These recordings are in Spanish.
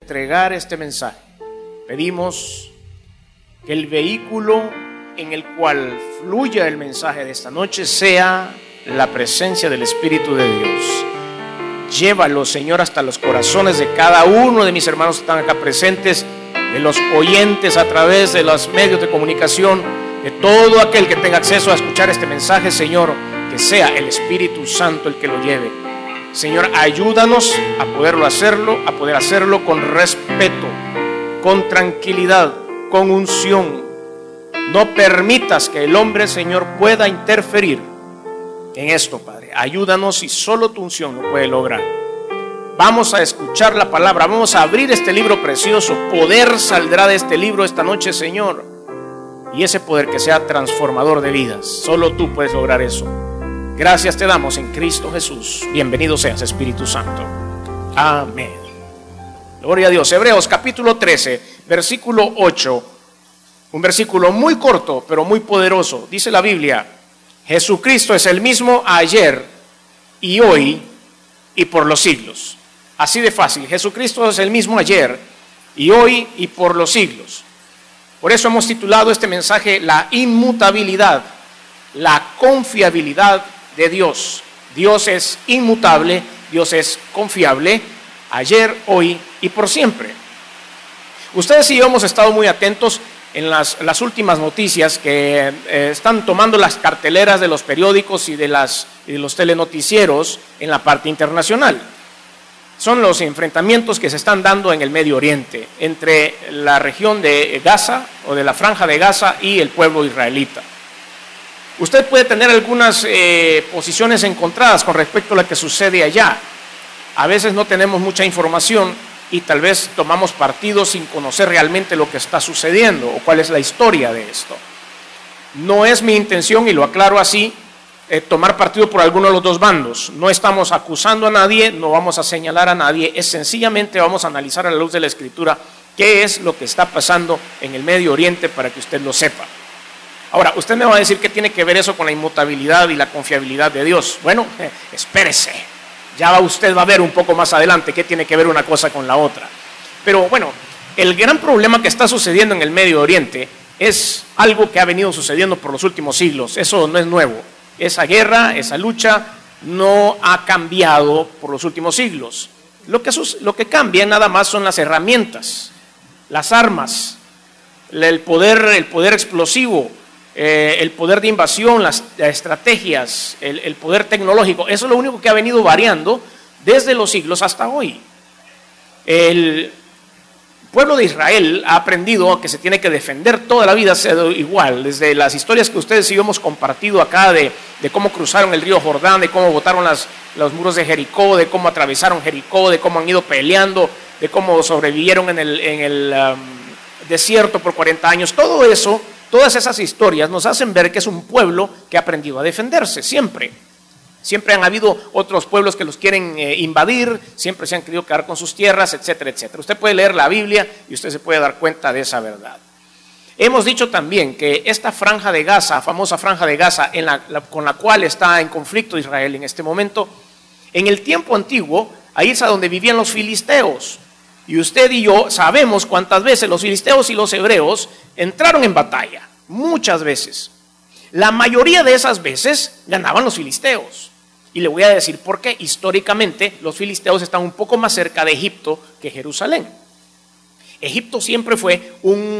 entregar este mensaje, pedimos que el vehículo en el cual fluya el mensaje de esta noche sea la presencia del Espíritu de Dios. Llévalo, Señor, hasta los corazones de cada uno de mis hermanos que están acá presentes, de los oyentes a través de los medios de comunicación, de todo aquel que tenga acceso a escuchar este mensaje, Señor, que sea el Espíritu Santo el que lo lleve. Señor, ayúdanos a poder hacerlo con respeto, con tranquilidad, con unción. No permitas que el hombre, Señor, pueda interferir en esto, Padre. Ayúdanos y solo tu unción lo puede lograr. Vamos a escuchar la palabra, vamos a abrir este libro precioso. Poder saldrá de este libro esta noche, Señor. Y ese poder que sea transformador de vidas, solo tú puedes lograr eso. Gracias te damos en Cristo Jesús. Bienvenido seas, Espíritu Santo. Amén. Gloria a Dios. Hebreos capítulo 13, versículo 8. Un versículo muy corto, pero muy poderoso. Dice la Biblia: Jesucristo es el mismo ayer y hoy y por los siglos. Así de fácil. Jesucristo es el mismo ayer y hoy y por los siglos. Por eso hemos titulado este mensaje la inmutabilidad, la confiabilidad de Dios. Dios es inmutable, Dios es confiable, ayer, hoy y por siempre. Ustedes y yo hemos estado muy atentos en las últimas noticias que están tomando las carteleras de los periódicos y de los telenoticieros en la parte internacional. Son los enfrentamientos que se están dando en el Medio Oriente entre la región de Gaza o de la Franja de Gaza y el pueblo israelita. Usted puede tener algunas posiciones encontradas con respecto a lo que sucede allá. A veces no tenemos mucha información y tal vez tomamos partido sin conocer realmente lo que está sucediendo o cuál es la historia de esto. No es mi intención, y lo aclaro así, tomar partido por alguno de los dos bandos. No estamos acusando a nadie, no vamos a señalar a nadie, es sencillamente vamos a analizar a la luz de la Escritura qué es lo que está pasando en el Medio Oriente para que usted lo sepa. Ahora, usted me va a decir qué tiene que ver eso con la inmutabilidad y la confiabilidad de Dios. Bueno, espérese, usted va a ver un poco más adelante qué tiene que ver una cosa con la otra. Pero bueno, el gran problema que está sucediendo en el Medio Oriente es algo que ha venido sucediendo por los últimos siglos. Eso no es nuevo. Esa guerra, esa lucha no ha cambiado por los últimos siglos. Lo que cambia nada más son las herramientas, las armas, el poder explosivo, el poder de invasión, las estrategias, el poder tecnológico. Eso es lo único que ha venido variando desde los siglos hasta hoy. El pueblo de Israel ha aprendido que se tiene que defender toda la vida igual, desde las historias que ustedes y yo hemos compartido acá de cómo cruzaron el río Jordán, de cómo botaron los muros de Jericó, de cómo atravesaron Jericó, de cómo han ido peleando, de cómo sobrevivieron en el desierto por 40 años. Todo eso, todas esas historias nos hacen ver que es un pueblo que ha aprendido a defenderse siempre. Siempre han habido otros pueblos que los quieren invadir, siempre se han querido quedar con sus tierras, etcétera, etcétera. Usted puede leer la Biblia y usted se puede dar cuenta de esa verdad. Hemos dicho también que esta franja de Gaza, famosa franja de Gaza, con la cual está en conflicto Israel en este momento, en el tiempo antiguo, ahí es a donde vivían los filisteos. Y usted y yo sabemos cuántas veces los filisteos y los hebreos entraron en batalla, muchas veces. La mayoría de esas veces ganaban los filisteos. Y le voy a decir por qué. Históricamente los filisteos están un poco más cerca de Egipto que Jerusalén. Egipto siempre fue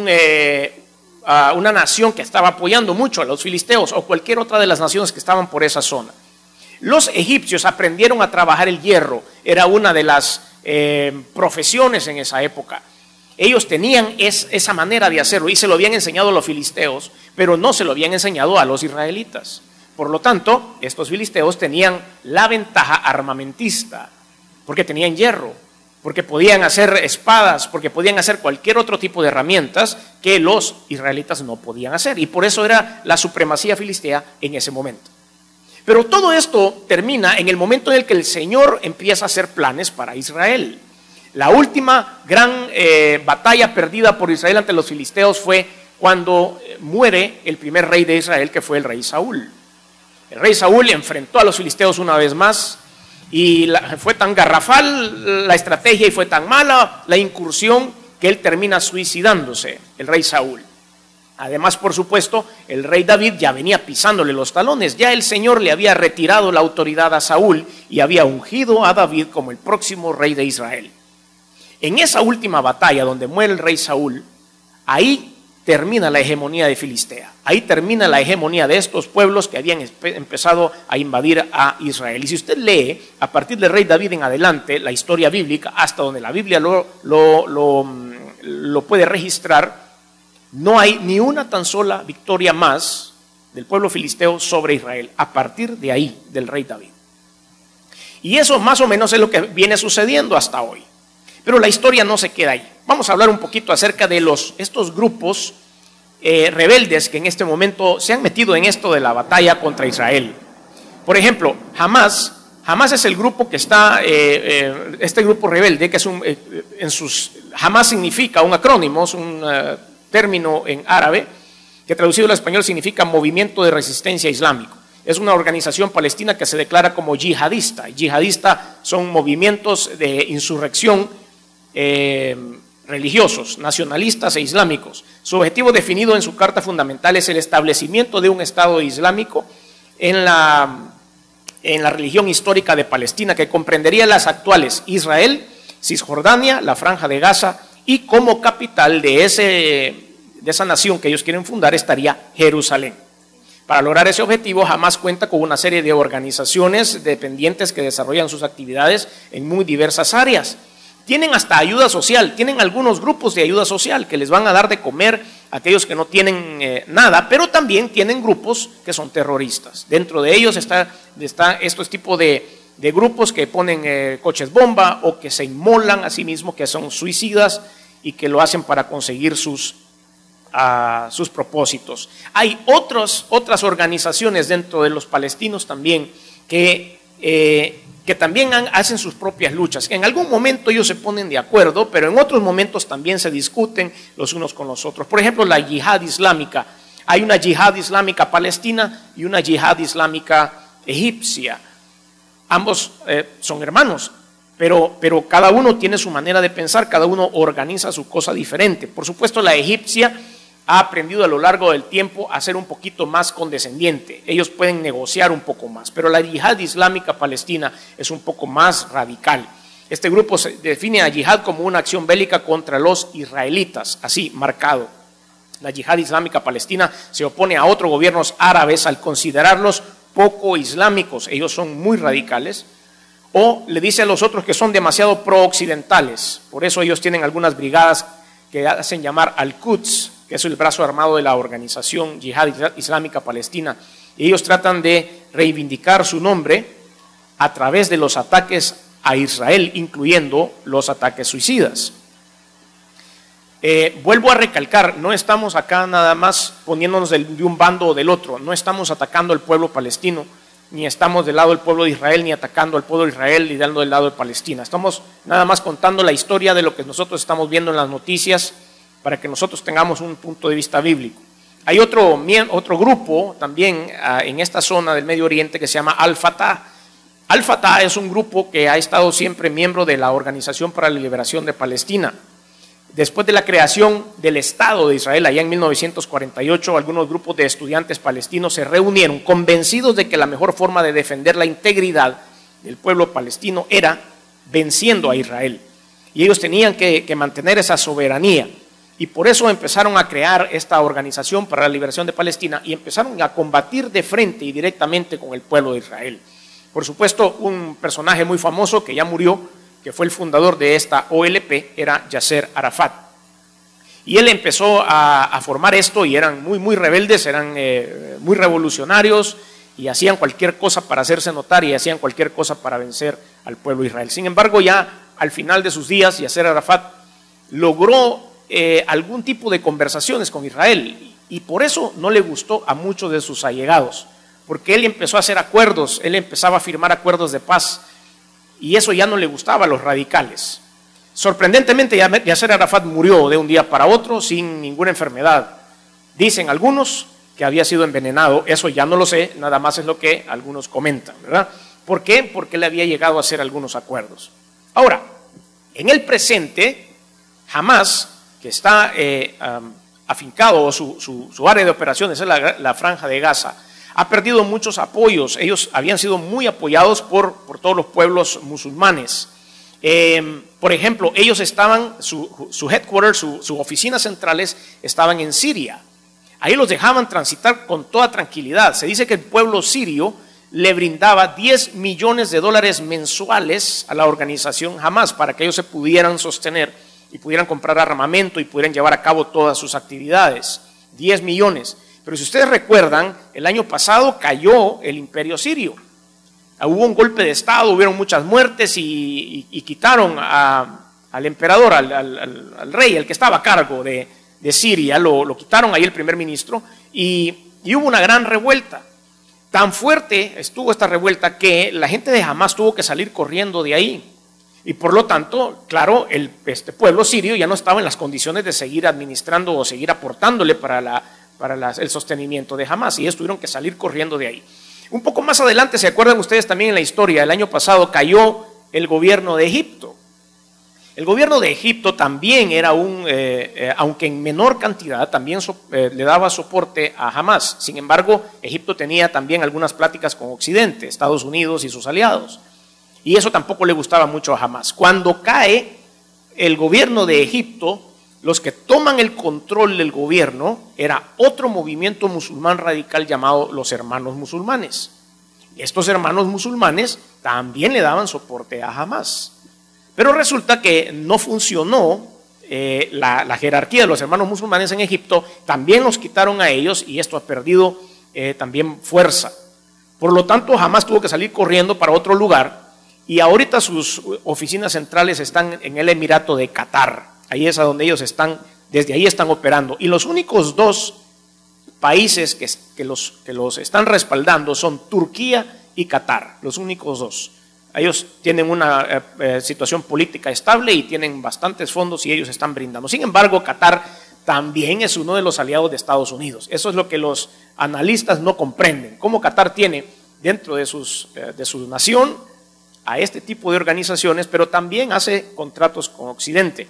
una nación que estaba apoyando mucho a los filisteos o cualquier otra de las naciones que estaban por esa zona. Los egipcios aprendieron a trabajar el hierro. Era una de las profesiones en esa época. Ellos tenían esa manera de hacerlo y se lo habían enseñado a los filisteos, pero no se lo habían enseñado a los israelitas. Por lo tanto, estos filisteos tenían la ventaja armamentista, porque tenían hierro, porque podían hacer espadas, porque podían hacer cualquier otro tipo de herramientas que los israelitas no podían hacer. Y por eso era la supremacía filistea en ese momento. Pero todo esto termina en el momento en el que el Señor empieza a hacer planes para Israel. La última gran batalla perdida por Israel ante los filisteos fue cuando muere el primer rey de Israel, que fue el rey Saúl. El rey Saúl enfrentó a los filisteos una vez más Y fue tan garrafal la estrategia y fue tan mala la incursión que él termina suicidándose, el rey Saúl. Además, por supuesto, el rey David ya venía pisándole los talones. Ya el Señor le había retirado la autoridad a Saúl y había ungido a David como el próximo rey de Israel. En esa última batalla donde muere el rey Saúl, ahí termina la hegemonía de Filistea. Ahí termina la hegemonía de estos pueblos que habían empezado a invadir a Israel. Y si usted lee, a partir del rey David en adelante, la historia bíblica, hasta donde la Biblia lo puede registrar, no hay ni una tan sola victoria más del pueblo filisteo sobre Israel, a partir de ahí, del rey David. Y eso más o menos es lo que viene sucediendo hasta hoy. Pero la historia no se queda ahí. Vamos a hablar un poquito acerca de estos grupos rebeldes que en este momento se han metido en esto de la batalla contra Israel. Por ejemplo, Hamás es el grupo que está, este grupo rebelde, que es Hamás significa un acrónimo, es un término en árabe, que traducido al español significa Movimiento de Resistencia Islámico. Es una organización palestina que se declara como yihadista. Yihadista son movimientos de insurrección religiosos, nacionalistas e islámicos. Su objetivo definido en su carta fundamental es el establecimiento de un Estado islámico en la religión histórica de Palestina, que comprendería las actuales Israel, Cisjordania, la Franja de Gaza, y como capital de esa nación que ellos quieren fundar estaría Jerusalén. Para lograr ese objetivo, Hamás cuenta con una serie de organizaciones dependientes que desarrollan sus actividades en muy diversas áreas. Tienen hasta ayuda social, tienen algunos grupos de ayuda social que les van a dar de comer a aquellos que no tienen nada, pero también tienen grupos que son terroristas. Dentro de ellos está estos tipos de grupos que ponen coches bomba o que se inmolan a sí mismos, que son suicidas y que lo hacen para conseguir sus propósitos. Hay otras organizaciones dentro de los palestinos también que también hacen sus propias luchas. En algún momento ellos se ponen de acuerdo, pero en otros momentos también se discuten los unos con los otros. Por ejemplo, la yihad islámica. Hay una yihad islámica palestina y una yihad islámica egipcia. Ambos son hermanos, pero cada uno tiene su manera de pensar, cada uno organiza su cosa diferente. Por supuesto, la egipcia ha aprendido a lo largo del tiempo a ser un poquito más condescendiente. Ellos pueden negociar un poco más, pero la yihad islámica palestina es un poco más radical. Este grupo se define a yihad como una acción bélica contra los israelitas, así marcado. La yihad islámica palestina se opone a otros gobiernos árabes al considerarlos poco islámicos. Ellos son muy radicales. O le dice a los otros que son demasiado pro-occidentales. Por eso ellos tienen algunas brigadas que hacen llamar Al-Quds, que es el brazo armado de la organización Yihad Islámica Palestina. Y ellos tratan de reivindicar su nombre a través de los ataques a Israel, incluyendo los ataques suicidas. Vuelvo a recalcar, no estamos acá nada más poniéndonos de un bando o del otro, no estamos atacando al pueblo palestino, ni estamos del lado del pueblo de Israel, ni atacando al pueblo de Israel, ni dando del lado de Palestina. Estamos nada más contando la historia de lo que nosotros estamos viendo en las noticias para que nosotros tengamos un punto de vista bíblico. Hay otro grupo también en esta zona del Medio Oriente que se llama Al-Fatah. Al-Fatah es un grupo que ha estado siempre miembro de la Organización para la Liberación de Palestina. Después de la creación del Estado de Israel, allá en 1948, algunos grupos de estudiantes palestinos se reunieron convencidos de que la mejor forma de defender la integridad del pueblo palestino era venciendo a Israel. Y ellos tenían que mantener esa soberanía. Y por eso empezaron a crear esta Organización para la Liberación de Palestina y empezaron a combatir de frente y directamente con el pueblo de Israel. Por supuesto, un personaje muy famoso que ya murió, que fue el fundador de esta OLP, era Yasser Arafat. Y él empezó a formar esto y eran muy rebeldes, eran muy revolucionarios y hacían cualquier cosa para hacerse notar y hacían cualquier cosa para vencer al pueblo de Israel. Sin embargo, ya al final de sus días, Yasser Arafat logró algún tipo de conversaciones con Israel y por eso no le gustó a muchos de sus allegados, porque él empezó a hacer acuerdos, él empezaba a firmar acuerdos de paz y eso ya no le gustaba a los radicales. Sorprendentemente, Yasser Arafat murió de un día para otro sin ninguna enfermedad. Dicen algunos que había sido envenenado, eso ya no lo sé, nada más es lo que algunos comentan, ¿verdad? ¿Por qué? Porque él había llegado a hacer algunos acuerdos. Ahora, en el presente, Hamás, que está afincado, o su área de operaciones es la Franja de Gaza, ha perdido muchos apoyos. Ellos habían sido muy apoyados por todos los pueblos musulmanes. Por ejemplo, ellos estaban, su headquarters, sus oficinas centrales estaban en Siria. Ahí los dejaban transitar con toda tranquilidad. Se dice que el pueblo sirio le brindaba $10 millones mensuales a la organización Hamás para que ellos se pudieran sostener y pudieran comprar armamento y pudieran llevar a cabo todas sus actividades. 10 millones. Pero si ustedes recuerdan, el año pasado cayó el imperio sirio. Hubo un golpe de estado, hubieron muchas muertes y quitaron al emperador, al rey, el que estaba a cargo de Siria, lo quitaron ahí el primer ministro y hubo una gran revuelta. Tan fuerte estuvo esta revuelta que la gente de Hamás tuvo que salir corriendo de ahí. Y por lo tanto, claro, este pueblo sirio ya no estaba en las condiciones de seguir administrando o seguir aportándole para el sostenimiento de Hamás, y ellos tuvieron que salir corriendo de ahí. Un poco más adelante, ¿se acuerdan ustedes también en la historia? El año pasado cayó el gobierno de Egipto. El gobierno de Egipto también era aunque en menor cantidad, también le daba soporte a Hamás. Sin embargo, Egipto tenía también algunas pláticas con Occidente, Estados Unidos y sus aliados. Y eso tampoco le gustaba mucho a Hamás. Cuando cae el gobierno de Egipto, los que toman el control del gobierno era otro movimiento musulmán radical llamado los Hermanos Musulmanes. Estos hermanos musulmanes también le daban soporte a Hamás. Pero resulta que no funcionó la jerarquía de los hermanos musulmanes en Egipto, también los quitaron a ellos y esto ha perdido también fuerza. Por lo tanto, Hamás tuvo que salir corriendo para otro lugar y ahorita sus oficinas centrales están en el Emirato de Qatar. Ahí es a donde ellos están, desde ahí están operando. Y los únicos dos países que los están respaldando son Turquía y Qatar, los únicos dos. Ellos tienen una situación política estable y tienen bastantes fondos y ellos están brindando. Sin embargo, Qatar también es uno de los aliados de Estados Unidos. Eso es lo que los analistas no comprenden. Cómo Qatar tiene dentro de su nación a este tipo de organizaciones, pero también hace contratos con Occidente.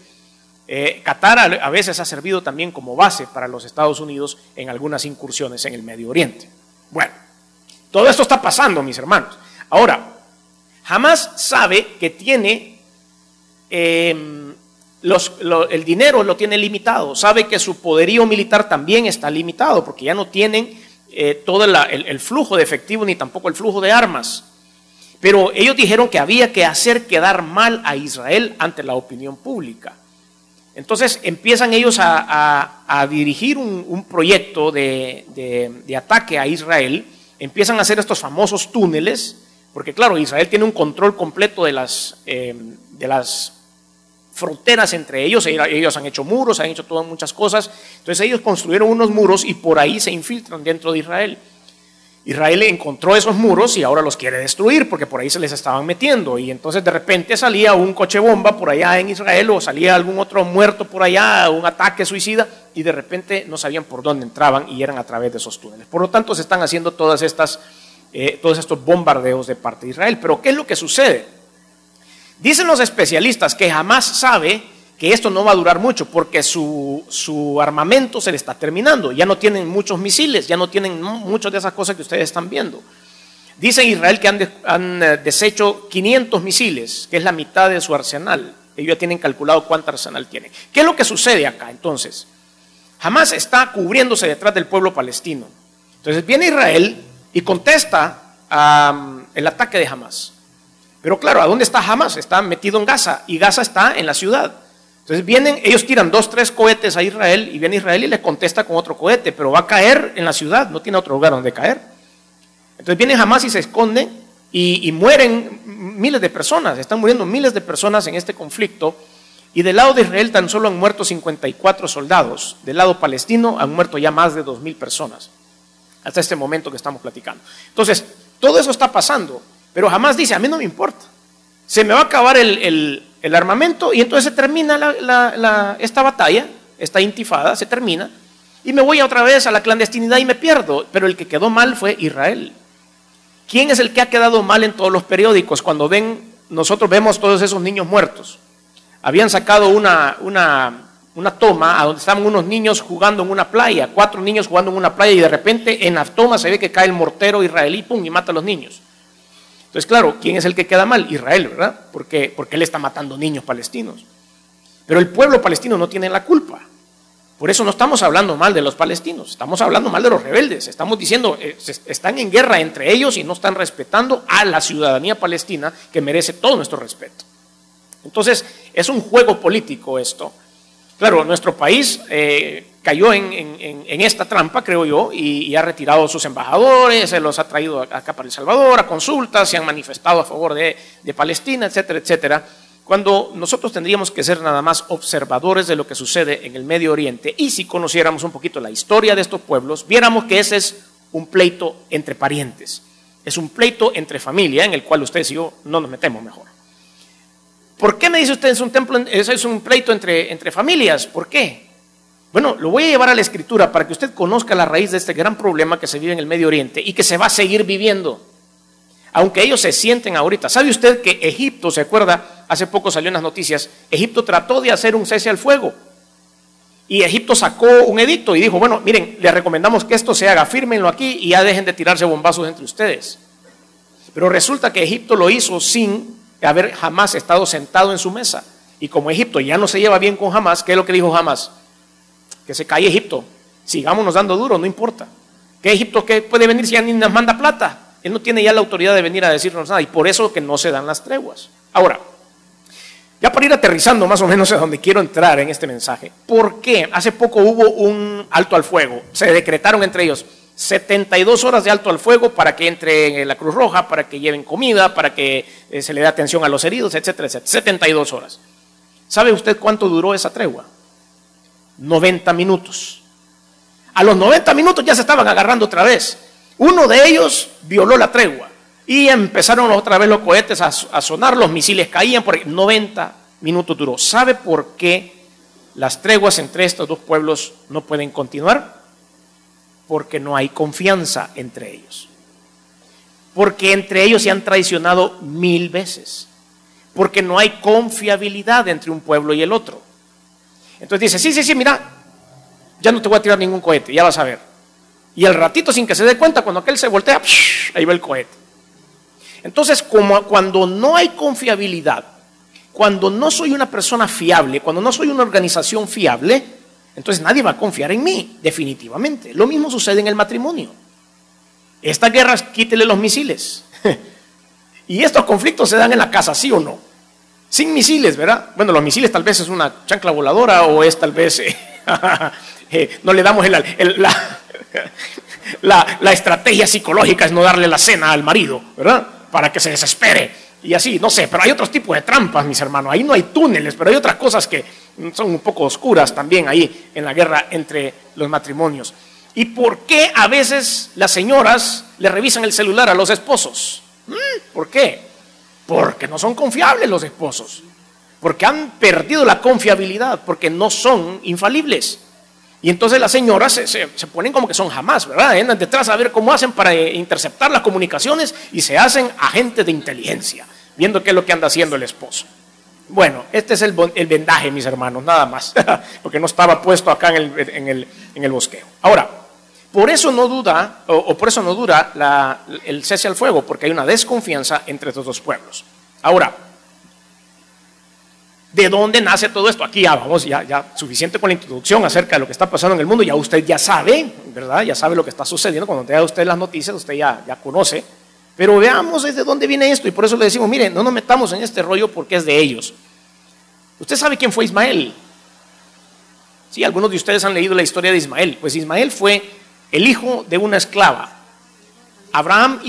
Qatar a veces ha servido también como base para los Estados Unidos en algunas incursiones en el Medio Oriente. Bueno, todo esto está pasando, mis hermanos. Ahora, Hamás sabe que tiene el dinero lo tiene limitado, sabe que su poderío militar también está limitado porque ya no tienen todo el flujo de efectivo ni tampoco el flujo de armas. Pero ellos dijeron que había que hacer quedar mal a Israel ante la opinión pública. Entonces empiezan ellos a dirigir un proyecto de ataque a Israel, empiezan a hacer estos famosos túneles, porque claro, Israel tiene un control completo de las fronteras entre ellos. Ellos han hecho muros, han hecho todas muchas cosas. Entonces ellos construyeron unos muros y por ahí se infiltran dentro de Israel. Israel encontró esos muros y ahora los quiere destruir porque por ahí se les estaban metiendo. Y entonces de repente salía un coche bomba por allá en Israel o salía algún otro muerto por allá, un ataque suicida, y de repente no sabían por dónde entraban y eran a través de esos túneles. Por lo tanto se están haciendo todos estos bombardeos de parte de Israel. Pero ¿qué es lo que sucede? Dicen los especialistas que Hamás sabe que esto no va a durar mucho porque su armamento se le está terminando. Ya no tienen muchos misiles, ya no tienen muchas de esas cosas que ustedes están viendo. Dice Israel que han deshecho 500 misiles, que es la mitad de su arsenal. Ellos ya tienen calculado cuánto arsenal tienen. ¿Qué es lo que sucede acá entonces? Hamás está cubriéndose detrás del pueblo palestino. Entonces viene Israel y contesta el ataque de Hamás. Pero claro, ¿a dónde está Hamás? Está metido en Gaza y Gaza está en la ciudad. Entonces ellos tiran 2, 3 cohetes a Israel y viene Israel y le contesta con otro cohete, pero va a caer en la ciudad, no tiene otro lugar donde caer. Entonces viene Hamás y se esconde y mueren miles de personas, están muriendo miles de personas en este conflicto. Y del lado de Israel tan solo han muerto 54 soldados, del lado palestino han muerto ya más de 2,000 personas, hasta este momento que estamos platicando. Entonces, todo eso está pasando, pero Hamás dice, a mí no me importa, se me va a acabar el armamento y entonces se termina esta batalla, esta intifada, se termina y me voy otra vez a la clandestinidad y me pierdo. Pero el que quedó mal fue Israel. ¿Quién es el que ha quedado mal en todos los periódicos? Cuando nosotros vemos todos esos niños muertos. Habían sacado una toma a donde estaban unos niños jugando en una playa, 4 niños jugando en una playa, y de repente en la toma se ve que cae el mortero israelí, pum, y mata a los niños. Entonces, claro, ¿quién es el que queda mal? Israel, ¿verdad? Porque él está matando niños palestinos. Pero el pueblo palestino no tiene la culpa. Por eso no estamos hablando mal de los palestinos, estamos hablando mal de los rebeldes. Estamos diciendo, están en guerra entre ellos y no están respetando a la ciudadanía palestina, que merece todo nuestro respeto. Entonces, es un juego político esto. Claro, nuestro país cayó en esta trampa, creo yo, y ha retirado sus embajadores, se los ha traído acá para El Salvador a consultas, se han manifestado a favor de Palestina, etcétera, etcétera. Cuando nosotros tendríamos que ser nada más observadores de lo que sucede en el Medio Oriente, y si conociéramos un poquito la historia de estos pueblos, viéramos que ese es un pleito entre parientes, es un pleito entre familia en el cual ustedes y yo no nos metemos mejor. ¿Por qué me dice usted es un pleito entre familias? ¿Por qué? Bueno, lo voy a llevar a la Escritura para que usted conozca la raíz de este gran problema que se vive en el Medio Oriente y que se va a seguir viviendo, aunque ellos se sienten ahorita. ¿Sabe usted que Egipto, se acuerda? Hace poco salió en las noticias, Egipto trató de hacer un cese al fuego y Egipto sacó un edicto y dijo, bueno, miren, les recomendamos que esto se haga, fírmenlo aquí y ya dejen de tirarse bombazos entre ustedes. Pero resulta que Egipto lo hizo sin haber jamás estado sentado en su mesa. Y como Egipto ya no se lleva bien con Hamás, ¿qué es lo que dijo Hamás? Que se calle Egipto, sigámonos dando duro, no importa. ¿Qué Egipto qué puede venir si ya ni nos manda plata? Él no tiene ya la autoridad de venir a decirnos nada, y por eso que no se dan las treguas. Ahora, ya para ir aterrizando más o menos a donde quiero entrar en este mensaje, ¿por qué? Hace poco hubo un alto al fuego, se decretaron entre ellos 72 horas de alto al fuego para que entre la Cruz Roja, para que lleven comida, para que se le dé atención a los heridos, etcétera, etcétera. 72 horas. ¿Sabe usted cuánto duró esa tregua? 90 minutos. A los 90 minutos ya se estaban agarrando otra vez. Uno de ellos violó la tregua y empezaron otra vez los cohetes a sonar, los misiles caían, por 90 minutos duró. ¿Sabe por qué las treguas entre estos dos pueblos no pueden continuar? Porque no hay confianza entre ellos. Porque entre ellos se han traicionado 1000 veces. Porque no hay confiabilidad entre un pueblo y el otro. Entonces dice, sí, mira, ya no te voy a tirar ningún cohete, ya vas a ver. Y al ratito, sin que se dé cuenta, cuando aquel se voltea, ahí va el cohete. Entonces, como cuando no hay confiabilidad, cuando no soy una persona fiable, cuando no soy una organización fiable, entonces nadie va a confiar en mí, definitivamente. Lo mismo sucede en el matrimonio. Estas guerras, quítele los misiles. Y estos conflictos se dan en la casa, ¿sí o no? Sin misiles, ¿verdad? Bueno, los misiles tal vez es una chancla voladora o es tal vez no le damos la estrategia psicológica es no darle la cena al marido, ¿verdad? Para que se desespere. Y así, no sé, pero hay otros tipos de trampas, mis hermanos. Ahí no hay túneles, pero hay otras cosas que son un poco oscuras también ahí en la guerra entre los matrimonios. ¿Y por qué a veces las señoras le revisan el celular a los esposos? ¿Por qué? Porque no son confiables los esposos. Porque han perdido la confiabilidad, porque no son infalibles. Y entonces las señoras se ponen como que son jamás, ¿verdad? Andan detrás a ver cómo hacen para interceptar las comunicaciones y se hacen agentes de inteligencia, viendo qué es lo que anda haciendo el esposo. Bueno, este es el vendaje, mis hermanos, nada más, porque no estaba puesto acá en el bosqueo. Ahora, por eso no dura el cese al fuego, porque hay una desconfianza entre estos dos pueblos. Ahora, ¿de dónde nace todo esto? Aquí ya vamos, ya suficiente con la introducción acerca de lo que está pasando en el mundo. Ya usted ya sabe, ¿verdad? Ya sabe lo que está sucediendo. Cuando vea usted las noticias, usted ya conoce. Pero veamos desde dónde viene esto. Y por eso le decimos, miren, no nos metamos en este rollo porque es de ellos. ¿Usted sabe quién fue Ismael? Sí, algunos de ustedes han leído la historia de Ismael. Pues Ismael fue el hijo de una esclava. Abraham,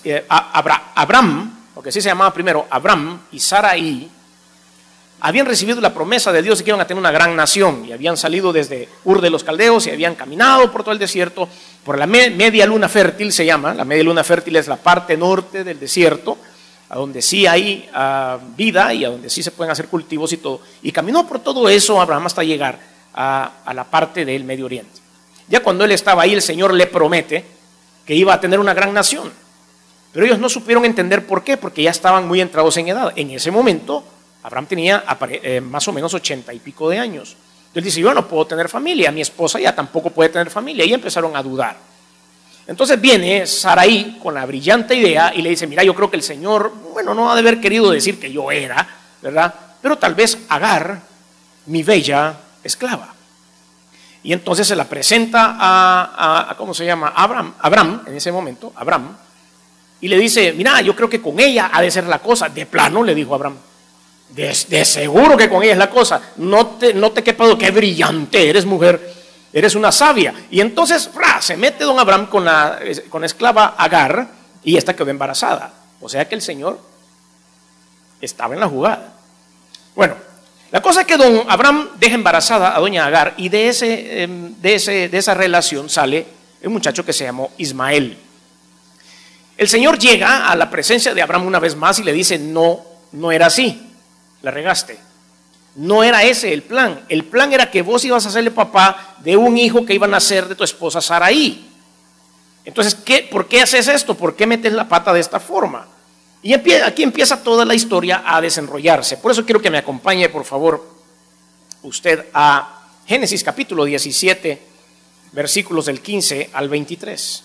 porque así se llamaba primero, Abraham y Sarai, habían recibido la promesa de Dios de que iban a tener una gran nación y habían salido desde Ur de los Caldeos y habían caminado por todo el desierto, por la media luna fértil se llama. La media luna fértil es la parte norte del desierto, a donde sí hay vida y a donde sí se pueden hacer cultivos y todo. Y caminó por todo eso Abraham hasta llegar a la parte del Medio Oriente. Ya cuando él estaba ahí, el Señor le promete que iba a tener una gran nación. Pero ellos no supieron entender por qué, porque ya estaban muy entrados en edad. En ese momento, Abraham tenía más o menos 80 y pico de años. Entonces dice, yo no puedo tener familia, mi esposa ya tampoco puede tener familia. Y empezaron a dudar. Entonces viene Sarai con la brillante idea y le dice, mira, yo creo que el Señor, bueno, no ha de haber querido decir que yo era, ¿verdad? Pero tal vez Agar, mi bella esclava. Y entonces se la presenta a ¿cómo se llama? Abraham, en ese momento, Abraham. Y le dice, mira, yo creo que con ella ha de ser la cosa. De plano, le dijo Abraham. De seguro que con ella es la cosa. No te quepa duda, qué brillante eres, mujer. Eres una sabia. Y entonces se mete don Abraham con la esclava Agar y esta quedó embarazada. O sea que el Señor estaba en la jugada. Bueno, la cosa es que don Abraham deja embarazada a doña Agar y de esa relación sale un muchacho que se llamó Ismael. El Señor llega a la presencia de Abraham una vez más y le dice, no era así, la regaste. No era ese el plan. El plan era que vos ibas a serle papá de un hijo que iba a nacer de tu esposa Sarai. Entonces, ¿por qué haces esto? ¿Por qué metes la pata de esta forma? Y aquí empieza toda la historia a desenrollarse. Por eso quiero que me acompañe, por favor, usted a Génesis capítulo 17, versículos del 15 al 23.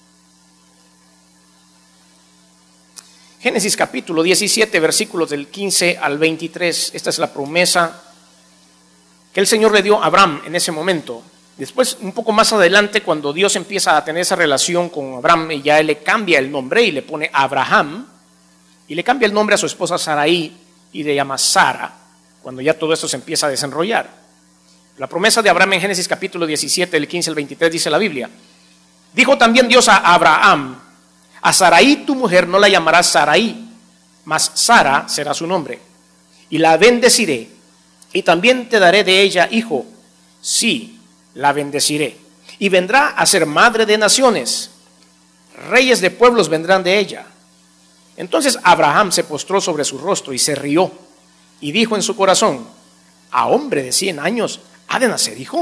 Génesis capítulo 17, versículos del 15 al 23. Esta es la promesa que el Señor le dio a Abraham en ese momento. Después, un poco más adelante, cuando Dios empieza a tener esa relación con Abraham, y ya él le cambia el nombre y le pone Abraham, y le cambia el nombre a su esposa Sarai y le llama Sara, cuando ya todo esto se empieza a desenrollar. La promesa de Abraham en Génesis capítulo 17, del 15 al 23, dice la Biblia. Dijo también Dios a Abraham, a Sarai tu mujer no la llamarás Sarai, mas Sara será su nombre. Y la bendeciré, y también te daré de ella hijo. Sí, la bendeciré. Y vendrá a ser madre de naciones. Reyes de pueblos vendrán de ella. Entonces Abraham se postró sobre su rostro y se rió. Y dijo en su corazón, ¿a hombre de 100 años ha de nacer hijo?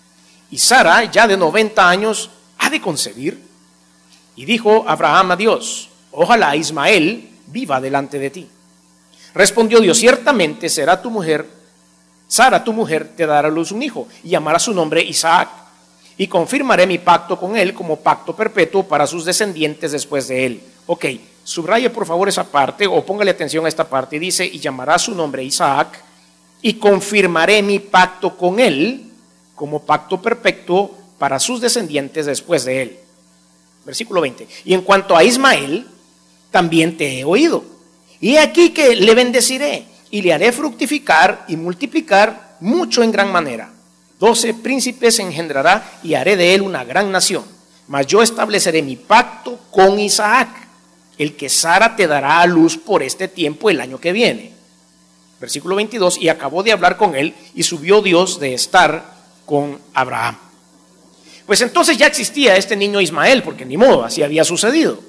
Y Sara, ya de 90 años, ha de concebir. Y dijo Abraham a Dios, ojalá Ismael viva delante de ti. Respondió Dios, ciertamente será tu mujer, Sara tu mujer te dará a luz un hijo, y llamará su nombre Isaac. Y confirmaré mi pacto con él como pacto perpetuo para sus descendientes después de él. Ok, subraye por favor esa parte, o póngale atención a esta parte. Dice, y llamará su nombre Isaac, y confirmaré mi pacto con él como pacto perpetuo para sus descendientes después de él. Versículo 20. Y en cuanto a Ismael, también te he oído. Y aquí que le bendeciré y le haré fructificar y multiplicar mucho en gran manera. 12 príncipes engendrará y haré de él una gran nación. Mas yo estableceré mi pacto con Isaac, el que Sara te dará a luz por este tiempo el año que viene. Versículo 22. Y acabó de hablar con él y subió Dios de estar con Abraham. Pues entonces ya existía este niño Ismael, porque ni modo, así había sucedido.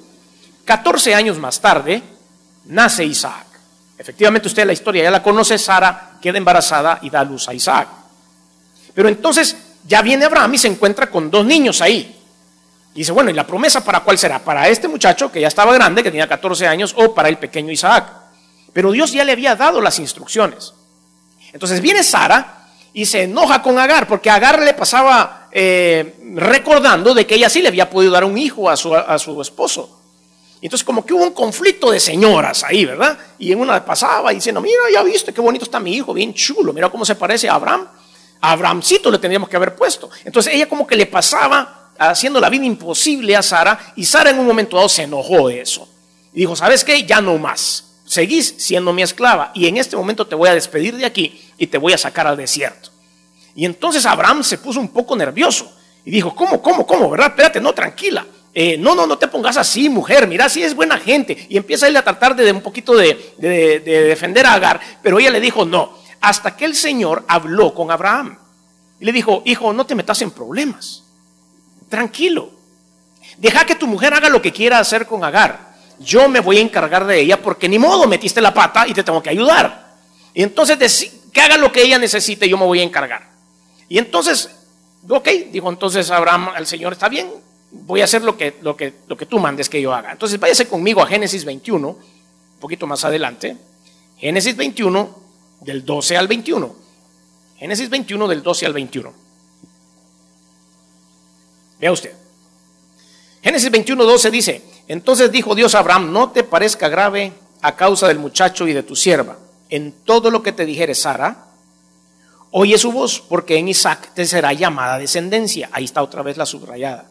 14 años más tarde, nace Isaac. Efectivamente, usted la historia ya la conoce, Sara queda embarazada y da luz a Isaac. Pero entonces ya viene Abraham y se encuentra con 2 niños ahí. Y dice, bueno, ¿y la promesa para cuál será? ¿Para este muchacho que ya estaba grande, que tenía 14 años, o para el pequeño Isaac? Pero Dios ya le había dado las instrucciones. Entonces viene Sara y se enoja con Agar, porque Agar le pasaba recordando de que ella sí le había podido dar un hijo a su esposo. Y entonces como que hubo un conflicto de señoras ahí, ¿verdad? Y en una pasaba diciendo, mira, ya viste qué bonito está mi hijo, bien chulo, mira cómo se parece a Abraham. A Abrahamcito le tendríamos que haber puesto. Entonces ella como que le pasaba haciendo la vida imposible a Sara, y Sara en un momento dado se enojó de eso. Y dijo, ¿sabes qué? Ya no más. Seguís siendo mi esclava y en este momento te voy a despedir de aquí y te voy a sacar al desierto. Y entonces Abraham se puso un poco nervioso y dijo, ¿Cómo? ¿Verdad? Espérate, no, tranquila. No te pongas así, mujer, mira, sí es buena gente. Y empieza él a tratar de un poquito de defender a Agar, pero ella le dijo no, hasta que el Señor habló con Abraham. Y le dijo, hijo, no te metas en problemas, tranquilo, deja que tu mujer haga lo que quiera hacer con Agar. Yo me voy a encargar de ella porque ni modo metiste la pata y te tengo que ayudar. Y entonces que haga lo que ella necesite, yo me voy a encargar. Y entonces, ok, dijo entonces Abraham al Señor, está bien, voy a hacer lo que tú mandes que yo haga. Entonces váyase conmigo a Génesis 21, un poquito más adelante. Génesis 21 del 12 al 21. Génesis 21 del 12 al 21. Vea usted. Génesis 21, 12 dice: entonces dijo Dios a Abraham: no te parezca grave a causa del muchacho y de tu sierva. En todo lo que te dijere Sara, oye su voz, porque en Isaac te será llamada descendencia. Ahí está otra vez la subrayada.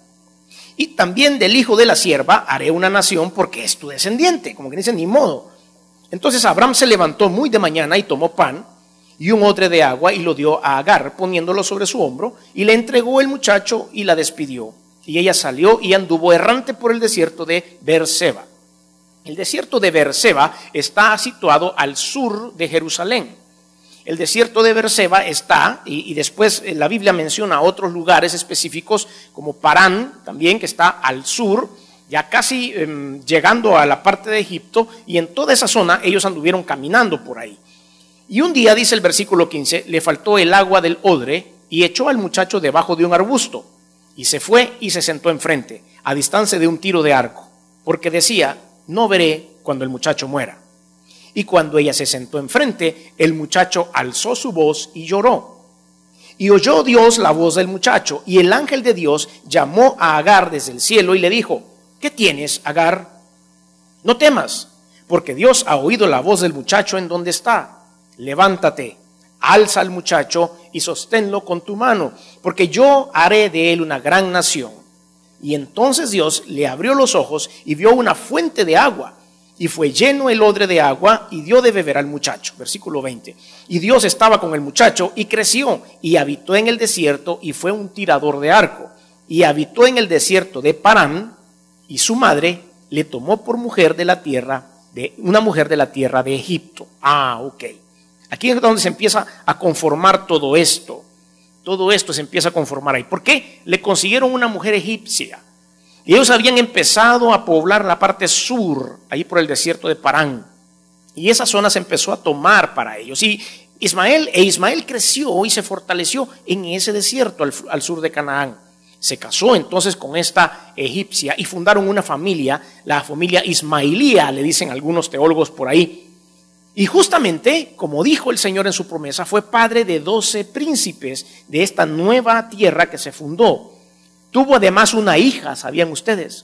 Y también del hijo de la sierva haré una nación, porque es tu descendiente. Como que dice, ni modo. Entonces Abraham se levantó muy de mañana y tomó pan y un odre de agua y lo dio a Agar, poniéndolo sobre su hombro, y le entregó el muchacho y la despidió. Y ella salió y anduvo errante por el desierto de Beerseba. El desierto de Beerseba está situado al sur de Jerusalén. El desierto de Beerseba está, y después la Biblia menciona otros lugares específicos como Parán, también, que está al sur, ya casi llegando a la parte de Egipto, y en toda esa zona ellos anduvieron caminando por ahí. Y un día, dice el versículo 15, le faltó el agua del odre y echó al muchacho debajo de un arbusto, y se fue y se sentó enfrente, a distancia de un tiro de arco, porque decía: no veré cuando el muchacho muera. Y cuando ella se sentó enfrente, el muchacho alzó su voz y lloró. Y oyó Dios la voz del muchacho, y el ángel de Dios llamó a Agar desde el cielo y le dijo: ¿qué tienes, Agar? No temas, porque Dios ha oído la voz del muchacho en donde está. Levántate, alza al muchacho y sosténlo con tu mano, porque yo haré de él una gran nación. Y entonces Dios le abrió los ojos y vio una fuente de agua, y fue lleno el odre de agua y dio de beber al muchacho. Versículo 20. Y Dios estaba con el muchacho y creció y habitó en el desierto y fue un tirador de arco. Y habitó en el desierto de Parán, y su madre le tomó por mujer de la tierra, una mujer de la tierra de Egipto. Ok. Aquí es donde se empieza a conformar todo esto. Todo esto se empieza a conformar ahí. ¿Por qué? Le consiguieron una mujer egipcia. Y ellos habían empezado a poblar la parte sur, ahí por el desierto de Parán. Y esa zona se empezó a tomar para ellos. Y Ismael creció y se fortaleció en ese desierto al sur de Canaán. Se casó entonces con esta egipcia y fundaron una familia, la familia ismaelía, le dicen algunos teólogos por ahí. Y justamente, como dijo el Señor en su promesa, fue padre de 12 príncipes de esta nueva tierra que se fundó. Tuvo además una hija, ¿sabían ustedes?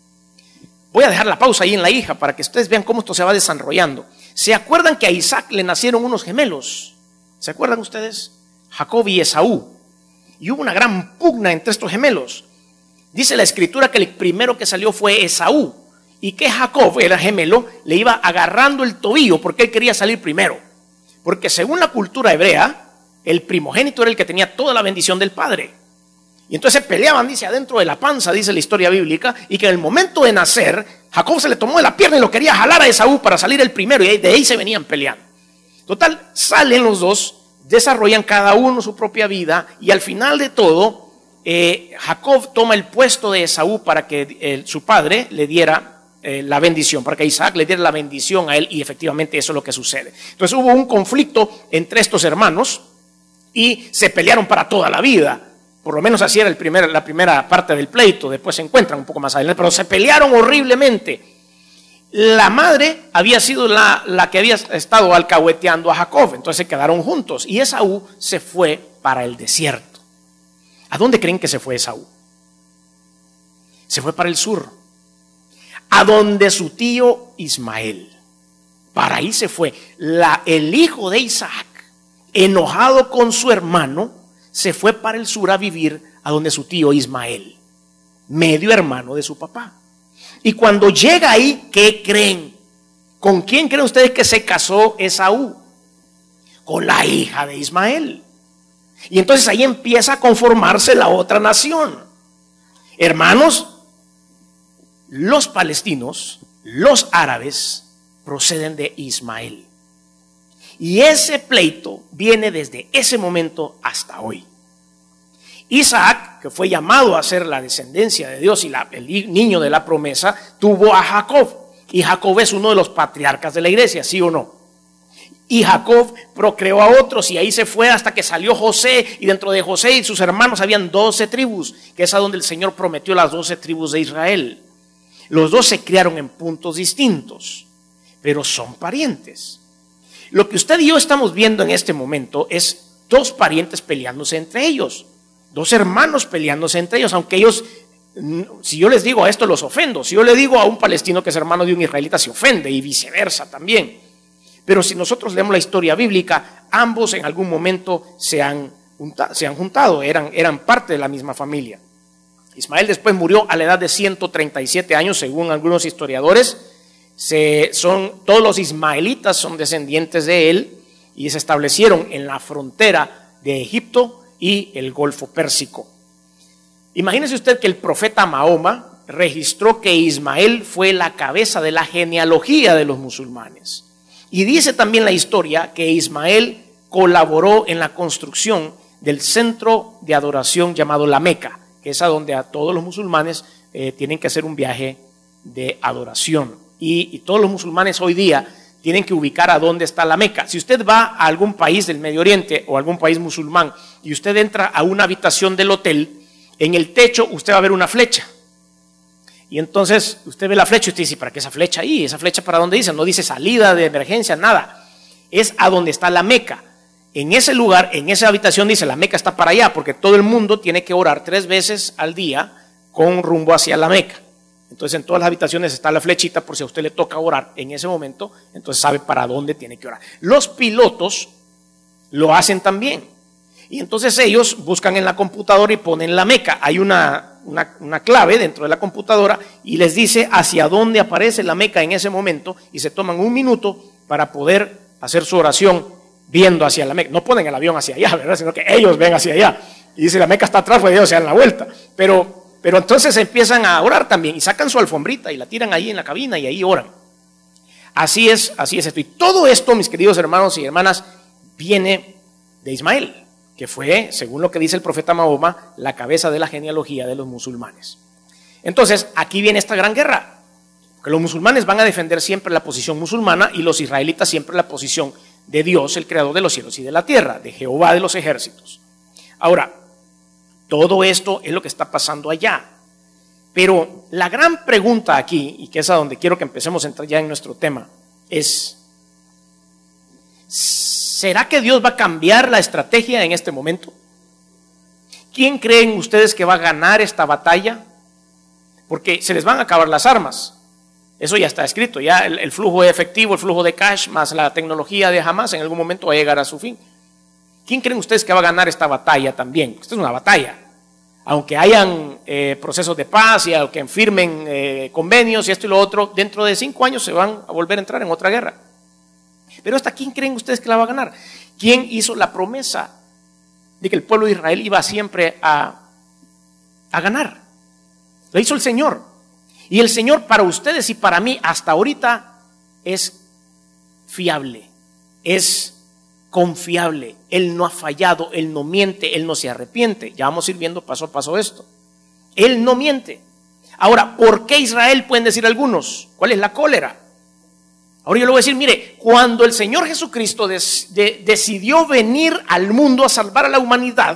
Voy a dejar la pausa ahí en la hija para que ustedes vean cómo esto se va desarrollando. ¿Se acuerdan que a Isaac le nacieron unos gemelos? ¿Se acuerdan ustedes? Jacob y Esaú. Y hubo una gran pugna entre estos gemelos. Dice la escritura que el primero que salió fue Esaú. Y que Jacob, era gemelo, le iba agarrando el tobillo porque él quería salir primero. Porque según la cultura hebrea, el primogénito era el que tenía toda la bendición del padre. Y entonces peleaban, dice, adentro de la panza, dice la historia bíblica, y que en el momento de nacer, Jacob se le tomó de la pierna y lo quería jalar a Esaú para salir el primero, y de ahí se venían peleando. Total, salen los dos, desarrollan cada uno su propia vida, y al final de todo, Jacob toma el puesto de Esaú para que su padre le diera la bendición, para que Isaac le diera la bendición a él, y efectivamente eso es lo que sucede. Entonces hubo un conflicto entre estos hermanos y se pelearon para toda la vida. Por lo menos así era la primera parte del pleito. Después se encuentran un poco más adelante, pero se pelearon horriblemente. La madre había sido la que había estado alcahueteando a Jacob, entonces se quedaron juntos y Esaú se fue para el desierto. ¿A dónde creen que se fue Esaú? Se fue para el sur, a donde su tío Ismael. Para ahí se fue. El hijo de Isaac, enojado con su hermano, se fue para el sur a vivir a donde su tío Ismael, medio hermano de su papá. Y cuando llega ahí, ¿qué creen? ¿Con quién creen ustedes que se casó Esaú? Con la hija de Ismael. Y entonces ahí empieza a conformarse la otra nación. Hermanos, los palestinos, los árabes, proceden de Ismael. Y ese pleito viene desde ese momento hasta hoy. Isaac, que fue llamado a ser la descendencia de Dios y el niño de la promesa, tuvo a Jacob. Y Jacob es uno de los patriarcas de la iglesia, ¿sí o no? Y Jacob procreó a otros y ahí se fue hasta que salió José, y dentro de José y sus hermanos habían 12 tribus, que es a donde el Señor prometió las 12 tribus de Israel. Los dos se criaron en puntos distintos, pero son parientes. Lo que usted y yo estamos viendo en este momento es dos parientes peleándose entre ellos, dos hermanos peleándose entre ellos, aunque ellos, si yo les digo a esto los ofendo, si yo le digo a un palestino que es hermano de un israelita se ofende y viceversa también. Pero si nosotros leemos la historia bíblica, ambos en algún momento se han juntado, eran parte de la misma familia. Ismael después murió a la edad de 137 años, según algunos historiadores. Todos los ismaelitas son descendientes de él y se establecieron en la frontera de Egipto y el Golfo Pérsico. Imagínese usted que el profeta Mahoma registró que Ismael fue la cabeza de la genealogía de los musulmanes. Y dice también la historia que Ismael colaboró en la construcción del centro de adoración llamado la Meca, que es a donde a todos los musulmanes tienen que hacer un viaje de adoración. Y todos los musulmanes hoy día tienen que ubicar a dónde está la Meca. Si usted va a algún país del Medio Oriente o algún país musulmán y usted entra a una habitación del hotel, en el techo usted va a ver una flecha. Y entonces usted ve la flecha y usted dice, ¿para qué esa flecha ahí? ¿Esa flecha para dónde dice? No dice salida de emergencia, nada. Es a donde está la Meca. En ese lugar, en esa habitación dice, la Meca está para allá, porque todo el mundo tiene que orar 3 veces al día con rumbo hacia la Meca. Entonces en todas las habitaciones está la flechita por si a usted le toca orar en ese momento, entonces sabe para dónde tiene que orar. Los pilotos lo hacen también. Y entonces ellos buscan en la computadora y ponen la Meca. Hay una clave dentro de la computadora y les dice hacia dónde aparece la Meca en ese momento y se toman 1 minuto para poder hacer su oración viendo hacia la Meca. No ponen el avión hacia allá, ¿verdad? Sino que ellos ven hacia allá. Y si la Meca está atrás, pues ellos se dan la vuelta. Pero entonces empiezan a orar también y sacan su alfombrita y la tiran ahí en la cabina y ahí oran. Así es esto. Y todo esto, mis queridos hermanos y hermanas, viene de Ismael, que fue, según lo que dice el profeta Mahoma, la cabeza de la genealogía de los musulmanes. Entonces, aquí viene esta gran guerra, porque los musulmanes van a defender siempre la posición musulmana y los israelitas siempre la posición de Dios, el creador de los cielos y de la tierra, de Jehová de los ejércitos. Ahora, todo esto es lo que está pasando allá. Pero la gran pregunta aquí, y que es a donde quiero que empecemos a entrar ya en nuestro tema, es: ¿será que Dios va a cambiar la estrategia en este momento? ¿Quién creen ustedes que va a ganar esta batalla? Porque se les van a acabar las armas. Eso ya está escrito. Ya el flujo de efectivo, el flujo de cash, más la tecnología de Hamas en algún momento va a llegar a su fin. ¿Quién creen ustedes que va a ganar esta batalla también? Esta es una batalla. Aunque hayan procesos de paz y aunque firmen convenios y esto y lo otro, dentro de 5 años se van a volver a entrar en otra guerra. Pero hasta ¿quién creen ustedes que la va a ganar? ¿Quién hizo la promesa de que el pueblo de Israel iba siempre a ganar? Lo hizo el Señor. Y el Señor para ustedes y para mí hasta ahorita es fiable, es confiable. Él no ha fallado, Él no miente, Él no se arrepiente. Ya vamos a ir viendo paso a paso esto. Él no miente. Ahora, ¿por qué Israel? Pueden decir algunos. ¿Cuál es la cólera? Ahora yo le voy a decir, mire, cuando el Señor Jesucristo decidió venir al mundo a salvar a la humanidad,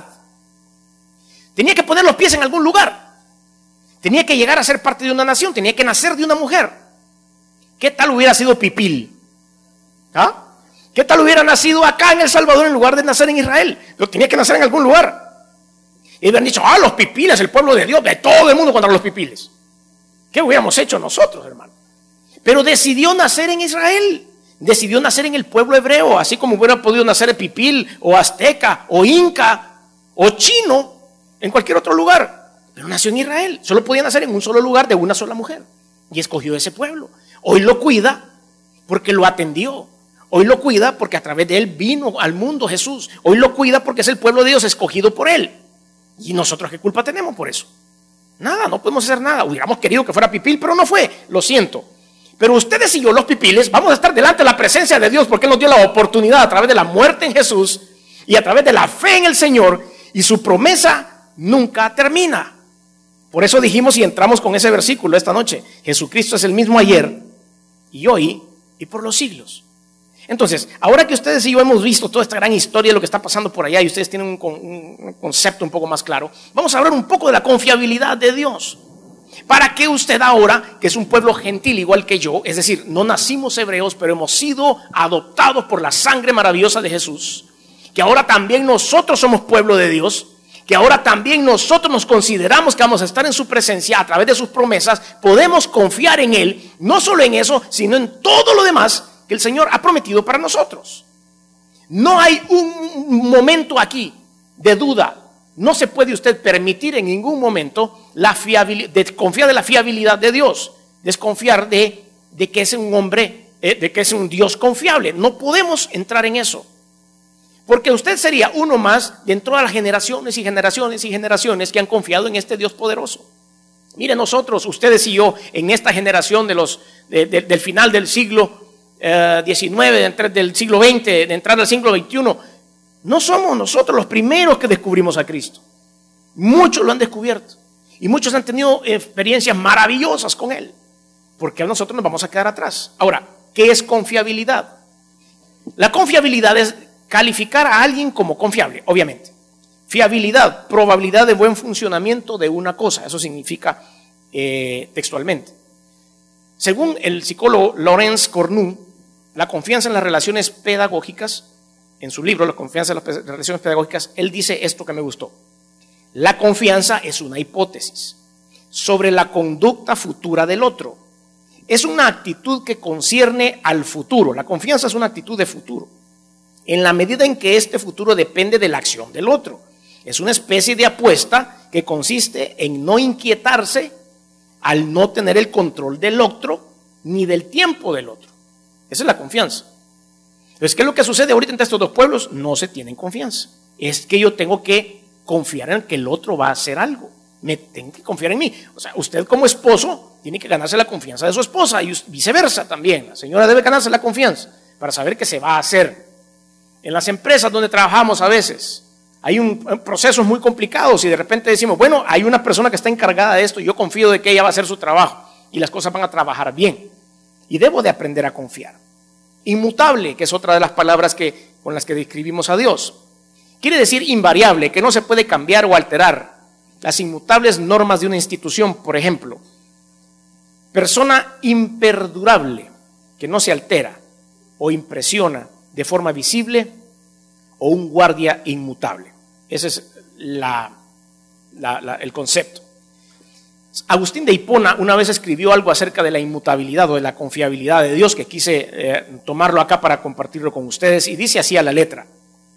tenía que poner los pies en algún lugar. Tenía que llegar a ser parte de una nación, tenía que nacer de una mujer. ¿Qué tal hubiera sido Pipil? ¿Ah? ¿Qué tal hubiera nacido acá en El Salvador en lugar de nacer en Israel? Pero tenía que nacer en algún lugar. Y hubieran dicho, los pipiles, el pueblo de Dios, de todo el mundo contra los pipiles. ¿Qué hubiéramos hecho nosotros, hermano? Pero decidió nacer en Israel, decidió nacer en el pueblo hebreo, así como hubiera podido nacer el pipil, o azteca, o inca, o chino, en cualquier otro lugar. Pero nació en Israel, solo podía nacer en un solo lugar de una sola mujer. Y escogió ese pueblo. Hoy lo cuida porque lo atendió. Hoy lo cuida porque a través de él vino al mundo Jesús. Hoy lo cuida porque es el pueblo de Dios escogido por él. ¿Y nosotros qué culpa tenemos por eso? Nada, no podemos hacer nada. Hubiéramos querido que fuera Pipil, pero no fue, lo siento. Pero ustedes y yo, los pipiles, vamos a estar delante de la presencia de Dios porque Él nos dio la oportunidad a través de la muerte en Jesús y a través de la fe en el Señor, y su promesa nunca termina. Por eso dijimos y entramos con ese versículo esta noche: Jesucristo es el mismo ayer y hoy y por los siglos. Entonces, ahora que ustedes y yo hemos visto toda esta gran historia de lo que está pasando por allá y ustedes tienen un concepto un poco más claro, vamos a hablar un poco de la confiabilidad de Dios. ¿Para qué usted ahora, que es un pueblo gentil igual que yo, es decir, no nacimos hebreos, pero hemos sido adoptados por la sangre maravillosa de Jesús, que ahora también nosotros somos pueblo de Dios, que ahora también nosotros nos consideramos que vamos a estar en su presencia a través de sus promesas, podemos confiar en Él, no solo en eso, sino en todo lo demás que el Señor ha prometido para nosotros? No hay un momento aquí de duda. No se puede usted permitir en ningún momento desconfiar de la fiabilidad de Dios, desconfiar de que es un hombre, de que es un Dios confiable. No podemos entrar en eso, porque usted sería uno más dentro de las generaciones y generaciones y generaciones que han confiado en este Dios poderoso. Mire, nosotros, ustedes y yo, en esta generación del final del siglo XIX, del siglo XX, de entrar al siglo XXI, no somos nosotros los primeros que descubrimos a Cristo. Muchos lo han descubierto y muchos han tenido experiencias maravillosas con Él, porque nosotros nos vamos a quedar atrás. Ahora, ¿qué es confiabilidad? La confiabilidad es calificar a alguien como confiable, obviamente. Fiabilidad, probabilidad de buen funcionamiento de una cosa, eso significa textualmente. Según el psicólogo Laurence Cornu, la confianza en las relaciones pedagógicas, en su libro La confianza en las relaciones pedagógicas, él dice esto que me gustó: la confianza es una hipótesis sobre la conducta futura del otro. Es una actitud que concierne al futuro. La confianza es una actitud de futuro, en la medida en que este futuro depende de la acción del otro. Es una especie de apuesta que consiste en no inquietarse al no tener el control del otro ni del tiempo del otro. Esa es la confianza. Entonces, ¿qué es lo que sucede ahorita entre estos dos pueblos? No se tienen confianza. Es que yo tengo que confiar en que el otro va a hacer algo. Me tengo que confiar en mí. O sea, usted como esposo tiene que ganarse la confianza de su esposa y viceversa también. La señora debe ganarse la confianza para saber qué se va a hacer. En las empresas donde trabajamos a veces hay procesos muy complicados y de repente decimos, bueno, hay una persona que está encargada de esto y yo confío de que ella va a hacer su trabajo y las cosas van a trabajar bien. Y debo de aprender a confiar. Inmutable, que es otra de las palabras con las que describimos a Dios. Quiere decir invariable, que no se puede cambiar o alterar. Las inmutables normas de una institución, por ejemplo. Persona imperdurable, que no se altera o impresiona de forma visible, o un guardia inmutable. Ese es el concepto. Agustín de Hipona una vez escribió algo acerca de la inmutabilidad o de la confiabilidad de Dios, que quise tomarlo acá para compartirlo con ustedes, y dice así a la letra.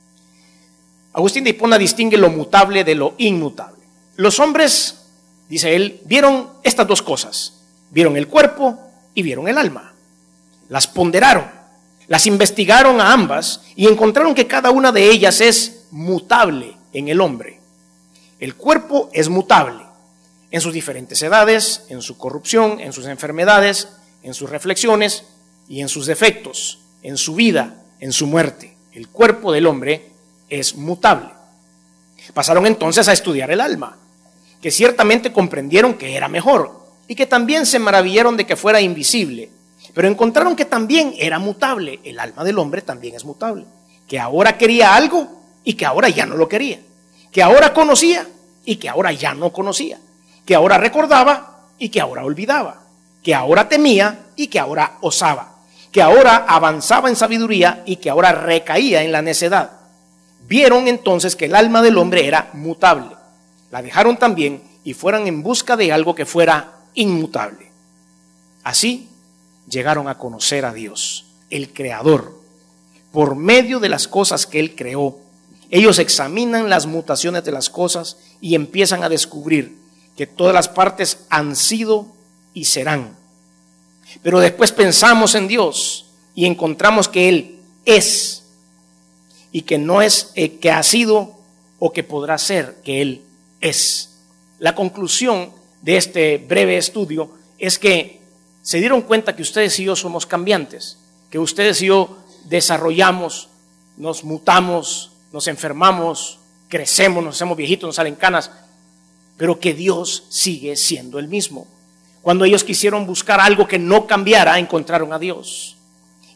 Agustín de Hipona distingue lo mutable de lo inmutable. Los hombres, dice él, vieron estas dos cosas: vieron el cuerpo y vieron el alma. Las ponderaron, las investigaron a ambas y encontraron que cada una de ellas es mutable en el hombre. El cuerpo es mutable en sus diferentes edades, en su corrupción, en sus enfermedades, en sus reflexiones y en sus defectos, en su vida, en su muerte. El cuerpo del hombre es mutable. Pasaron entonces a estudiar el alma, que ciertamente comprendieron que era mejor y que también se maravillaron de que fuera invisible, pero encontraron que también era mutable. El alma del hombre también es mutable, que ahora quería algo y que ahora ya no lo quería, que ahora conocía y que ahora ya no conocía, que ahora recordaba y que ahora olvidaba, que ahora temía y que ahora osaba, que ahora avanzaba en sabiduría y que ahora recaía en la necedad. Vieron entonces que el alma del hombre era mutable. La dejaron también y fueron en busca de algo que fuera inmutable. Así llegaron a conocer a Dios, el Creador, por medio de las cosas que Él creó. Ellos examinan las mutaciones de las cosas y empiezan a descubrir que todas las partes han sido y serán. Pero después pensamos en Dios y encontramos que Él es, y que no es que ha sido o que podrá ser, que Él es. La conclusión de este breve estudio es que se dieron cuenta que ustedes y yo somos cambiantes, que ustedes y yo desarrollamos, nos mutamos, nos enfermamos, crecemos, nos hacemos viejitos, nos salen canas, pero que Dios sigue siendo el mismo. Cuando ellos quisieron buscar algo que no cambiara, encontraron a Dios.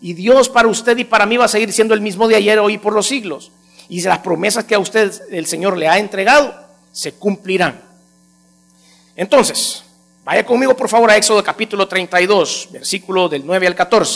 Y Dios para usted y para mí va a seguir siendo el mismo de ayer, hoy y por los siglos. Y las promesas que a usted el Señor le ha entregado se cumplirán. Entonces, vaya conmigo por favor a Éxodo capítulo 32, versículo del 9 al 14.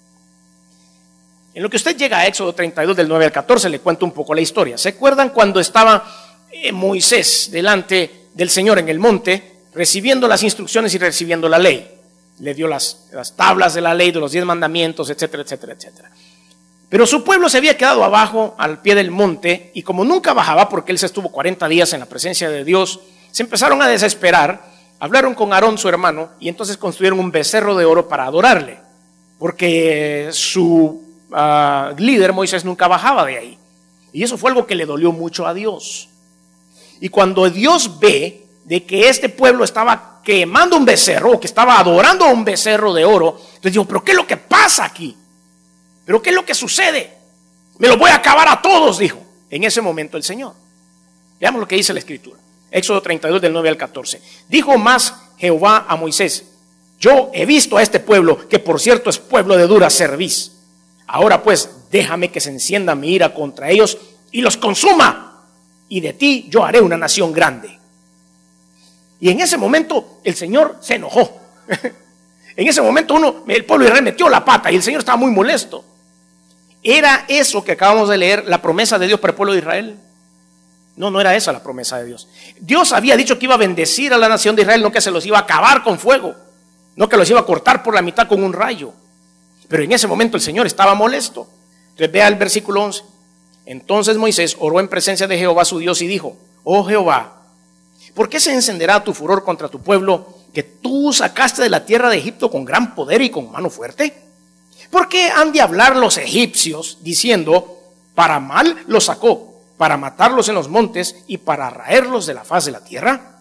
En lo que usted llega a Éxodo 32 del 9 al 14, le cuento un poco la historia. ¿Se acuerdan cuando estaba Moisés delante del Señor en el monte, recibiendo las instrucciones y recibiendo la ley? Le dio las tablas de la ley, de los 10 mandamientos, etcétera, etcétera, etcétera. Pero su pueblo se había quedado abajo, al pie del monte, y como nunca bajaba, porque él se estuvo 40 días en la presencia de Dios, se empezaron a desesperar, hablaron con Aarón, su hermano, y entonces construyeron un becerro de oro para adorarle, porque su líder Moisés nunca bajaba de ahí. Y eso fue algo que le dolió mucho a Dios. Y cuando Dios ve de que este pueblo estaba quemando un becerro, o que estaba adorando a un becerro de oro, entonces dijo, pero ¿qué es lo que pasa aquí? ¿Pero qué es lo que sucede? Me los voy a acabar a todos, dijo en ese momento el Señor. Veamos lo que dice la Escritura. Éxodo 32 del 9 al 14. Dijo más Jehová a Moisés, yo he visto a este pueblo, que por cierto es pueblo de dura cerviz. Ahora pues, déjame que se encienda mi ira contra ellos y los consuma, y de ti yo haré una nación grande. Y en ese momento el Señor se enojó. En ese momento el pueblo de Israel metió la pata y el Señor estaba muy molesto. ¿Era eso que acabamos de leer la promesa de Dios para el pueblo de Israel? No, no era esa la promesa de Dios. Dios había dicho que iba a bendecir a la nación de Israel, no que se los iba a acabar con fuego, no que los iba a cortar por la mitad con un rayo. Pero en ese momento el Señor estaba molesto. Entonces vea el versículo 11. Entonces Moisés oró en presencia de Jehová su Dios y dijo, oh Jehová, ¿por qué se encenderá tu furor contra tu pueblo, que tú sacaste de la tierra de Egipto con gran poder y con mano fuerte? ¿Por qué han de hablar los egipcios diciendo, para mal los sacó, para matarlos en los montes y para raerlos de la faz de la tierra?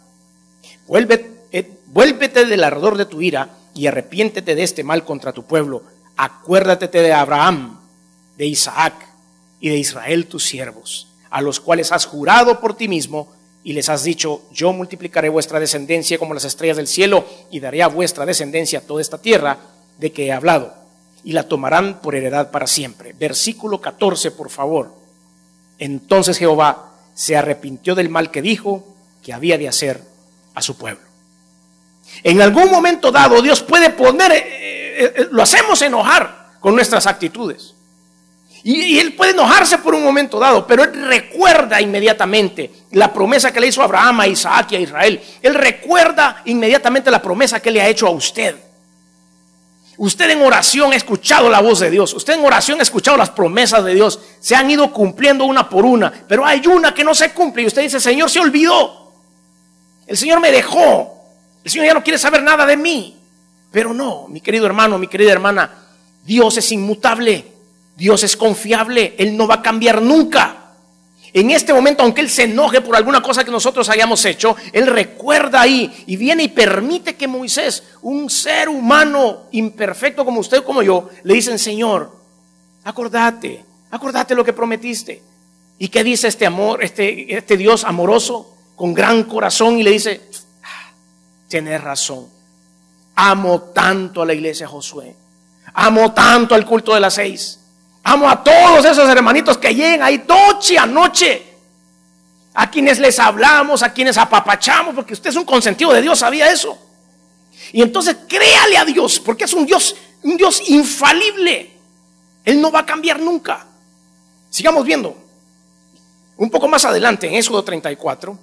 Vuélvete del ardor de tu ira y arrepiéntete de este mal contra tu pueblo. Acuérdate de Abraham, de Isaac y de Israel tus siervos, a los cuales has jurado por ti mismo y les has dicho, yo multiplicaré vuestra descendencia como las estrellas del cielo y daré a vuestra descendencia toda esta tierra de que he hablado, y la tomarán por heredad para siempre. Versículo 14, por favor. Entonces Jehová se arrepintió del mal que dijo que había de hacer a su pueblo. En algún momento dado Dios puede lo hacemos enojar con nuestras actitudes. Y Él puede enojarse por un momento dado, pero Él recuerda inmediatamente la promesa que le hizo a Abraham, a Isaac y a Israel. Él recuerda inmediatamente la promesa que le ha hecho a usted. Usted en oración ha escuchado la voz de Dios. Usted en oración ha escuchado las promesas de Dios. Se han ido cumpliendo una por una, pero hay una que no se cumple y usted dice, Señor, se olvidó. El Señor me dejó. El Señor ya no quiere saber nada de mí. Pero no, mi querido hermano, mi querida hermana, Dios es inmutable. Dios es confiable, Él no va a cambiar nunca. En este momento, aunque Él se enoje por alguna cosa que nosotros hayamos hecho, Él recuerda ahí y viene y permite que Moisés, un ser humano imperfecto como usted, como yo, le dicen, Señor, acordate lo que prometiste. ¿Y qué dice este amor, este Dios amoroso, con gran corazón? Y le dice, tienes razón, amo tanto a la iglesia Josué, amo tanto al culto de las 6. Amo a todos esos hermanitos que llegan ahí noche a noche, a quienes les hablamos, a quienes apapachamos, porque usted es un consentido de Dios, ¿sabía eso? Y entonces créale a Dios, porque es un Dios infalible. Él no va a cambiar nunca. Sigamos viendo un poco más adelante en Éxodo 34.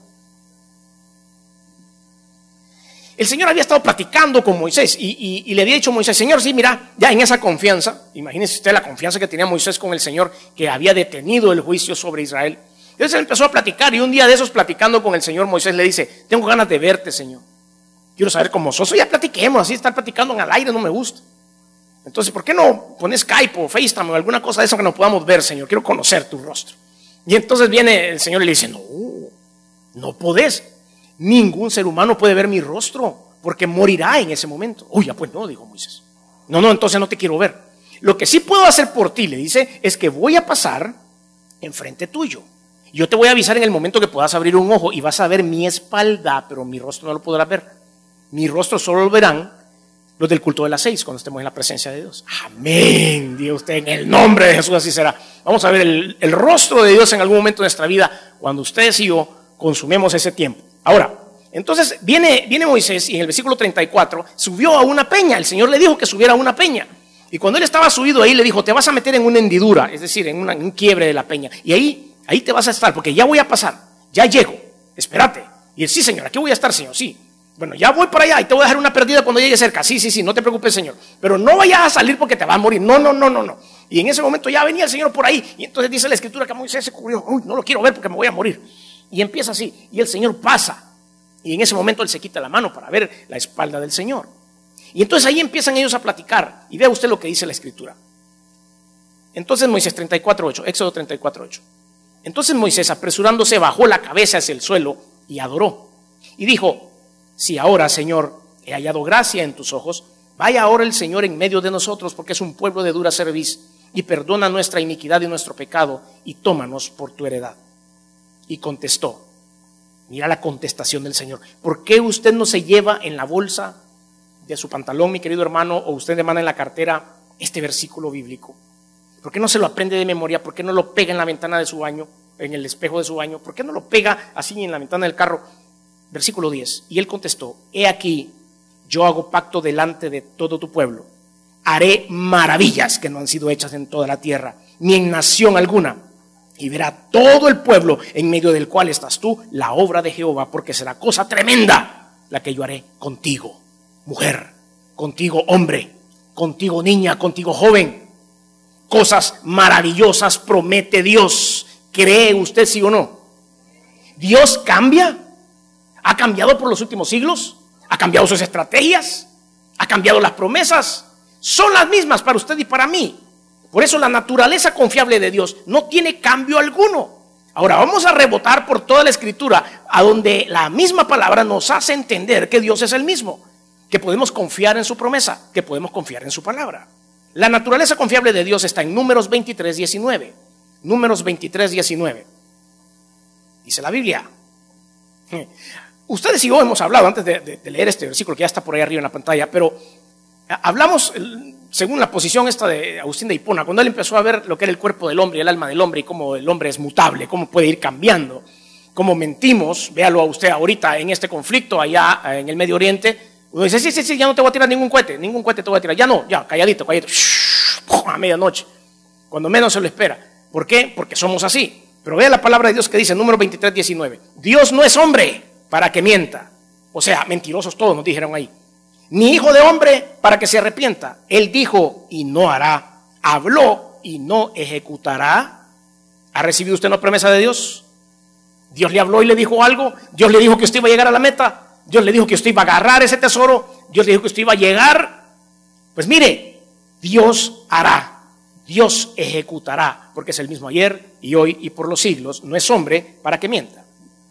El Señor había estado platicando con Moisés y le había dicho a Moisés, Señor, sí, mira, ya en esa confianza, imagínese usted la confianza que tenía Moisés con el Señor, que había detenido el juicio sobre Israel. Entonces él empezó a platicar y un día de esos platicando con el Señor, Moisés le dice, tengo ganas de verte, Señor. Quiero saber cómo sos. Ya platiquemos, así estar platicando en el aire no me gusta. Entonces, ¿por qué no pones Skype o FaceTime o alguna cosa de eso que nos podamos ver, Señor? Quiero conocer tu rostro. Y entonces viene el Señor y le dice, no podés. Ningún ser humano puede ver mi rostro porque morirá en ese momento. Uy, ya pues no, dijo Moisés. No, entonces no te quiero ver. Lo que sí puedo hacer por ti, le dice, es que voy a pasar enfrente tuyo. Yo te voy a avisar en el momento que puedas abrir un ojo y vas a ver mi espalda, pero mi rostro no lo podrás ver. Mi rostro solo lo verán Los del culto de las 6, cuando estemos en la presencia de Dios. Amén, diga usted, en el nombre de Jesús así será. Vamos a ver el rostro de Dios en algún momento de nuestra vida, cuando ustedes y yo consumemos ese tiempo. Ahora, entonces viene Moisés y en el versículo 34 subió a una peña. El Señor le dijo que subiera a una peña. Y cuando él estaba subido ahí, le dijo: te vas a meter en una hendidura, es decir, en un quiebre de la peña. Y ahí te vas a estar, porque ya voy a pasar, ya llego, espérate. Y él: sí, Señor, aquí voy a estar, Señor, sí. Bueno, ya voy para allá y te voy a dejar una perdida cuando llegue cerca. Sí, no te preocupes, Señor. Pero no vayas a salir porque te vas a morir. No. Y en ese momento ya venía el Señor por ahí. Y entonces dice la Escritura que Moisés se cubrió. Uy, no lo quiero ver porque me voy a morir. Y empieza así. Y el Señor pasa. Y en ese momento él se quita la mano para ver la espalda del Señor. Y entonces ahí empiezan ellos a platicar. Y vea usted lo que dice la Escritura. Entonces Moisés 34:8, Éxodo 34:8. Entonces Moisés, apresurándose, bajó la cabeza hacia el suelo y adoró. Y dijo: si ahora, Señor, he hallado gracia en tus ojos, vaya ahora el Señor en medio de nosotros, porque es un pueblo de dura cerviz, y perdona nuestra iniquidad y nuestro pecado, y tómanos por tu heredad. Y contestó, mira la contestación del Señor: ¿por qué usted no se lleva en la bolsa de su pantalón, mi querido hermano, o usted le manda en la cartera este versículo bíblico? ¿Por qué no se lo aprende de memoria? ¿Por qué no lo pega en la ventana de su baño, en el espejo de su baño? ¿Por qué no lo pega así en la ventana del carro? Versículo 10, y él contestó: he aquí, yo hago pacto delante de todo tu pueblo, haré maravillas que no han sido hechas en toda la tierra, ni en nación alguna, y verá todo el pueblo en medio del cual estás tú la obra de Jehová, porque será cosa tremenda la que yo haré contigo, mujer, contigo, hombre, contigo, niña, contigo, joven. Cosas maravillosas promete Dios. ¿Cree usted sí o no? ¿Dios cambia? ¿Ha cambiado por los últimos siglos? ¿Ha cambiado sus estrategias? ¿Ha cambiado las promesas? Son las mismas para usted y para mí. Por eso la naturaleza confiable de Dios no tiene cambio alguno. Ahora vamos a rebotar por toda la Escritura, a donde la misma palabra nos hace entender que Dios es el mismo, que podemos confiar en su promesa, que podemos confiar en su palabra. La naturaleza confiable de Dios está en Números 23:19. Números 23:19. Dice la Biblia. Ustedes y yo hemos hablado antes de leer este versículo que ya está por ahí arriba en la pantalla, pero hablamos según la posición esta de Agustín de Hipona, cuando él empezó a ver lo que era el cuerpo del hombre y el alma del hombre y cómo el hombre es mutable, cómo puede ir cambiando, cómo mentimos. Véalo a usted ahorita en este conflicto allá en el Medio Oriente. Uno dice: sí, ya no te voy a tirar ningún cohete te voy a tirar, ya, calladito, a medianoche, cuando menos se lo espera. ¿Por qué? Porque somos así. Pero vea la palabra de Dios que dice en Números 23:19. Dios no es hombre para que mienta. O sea, mentirosos todos nos dijeron ahí. Ni hijo de hombre para que se arrepienta. Él dijo y no hará. Habló y no ejecutará. ¿Ha recibido usted una promesa de Dios? Dios le habló y le dijo algo. Dios le dijo que usted iba a llegar a la meta. Dios le dijo que usted iba a agarrar ese tesoro. Dios le dijo que usted iba a llegar. Pues mire, Dios hará. Dios ejecutará, porque es el mismo ayer y hoy y por los siglos. No es hombre para que mienta.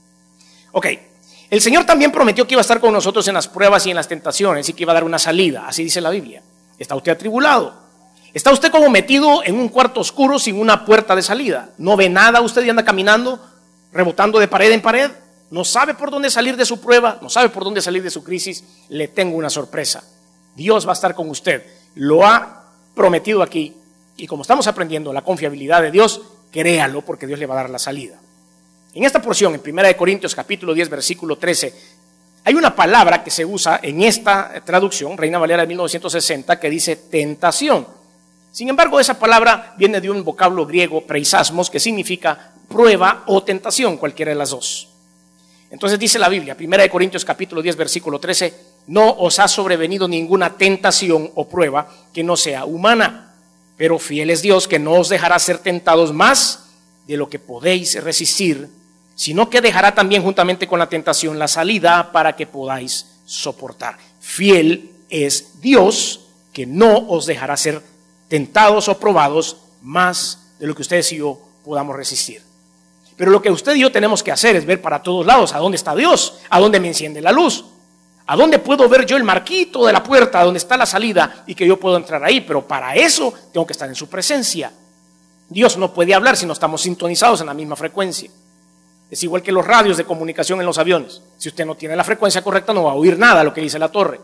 Ok, el Señor también prometió que iba a estar con nosotros en las pruebas y en las tentaciones y que iba a dar una salida. Así dice la Biblia. ¿Está usted atribulado? ¿Está usted como metido en un cuarto oscuro sin una puerta de salida? ¿No ve nada usted y anda caminando, rebotando de pared en pared? ¿No sabe por dónde salir de su prueba? ¿No sabe por dónde salir de su crisis? Le tengo una sorpresa. Dios va a estar con usted. Lo ha prometido aquí. Y como estamos aprendiendo la confiabilidad de Dios, créalo, porque Dios le va a dar la salida. En esta porción, en 1 Corintios capítulo 10, versículo 13, hay una palabra que se usa en esta traducción, Reina Valera de 1960, que dice tentación. Sin embargo, esa palabra viene de un vocablo griego, preisasmos, que significa prueba o tentación, cualquiera de las dos. Entonces dice la Biblia, 1 Corintios capítulo 10, versículo 13, no os ha sobrevenido ninguna tentación o prueba que no sea humana. Pero fiel es Dios, que no os dejará ser tentados más de lo que podéis resistir, sino que dejará también juntamente con la tentación la salida para que podáis soportar. Fiel es Dios, que no os dejará ser tentados o probados más de lo que ustedes y yo podamos resistir. Pero lo que usted y yo tenemos que hacer es ver para todos lados a dónde está Dios, a dónde me enciende la luz. ¿A dónde puedo ver yo el marquito de la puerta donde está la salida y que yo puedo entrar ahí? Pero para eso tengo que estar en su presencia. Dios no puede hablar si no estamos sintonizados en la misma frecuencia. Es igual que los radios de comunicación en los aviones. Si usted no tiene la frecuencia correcta, no va a oír nada de lo que dice la torre.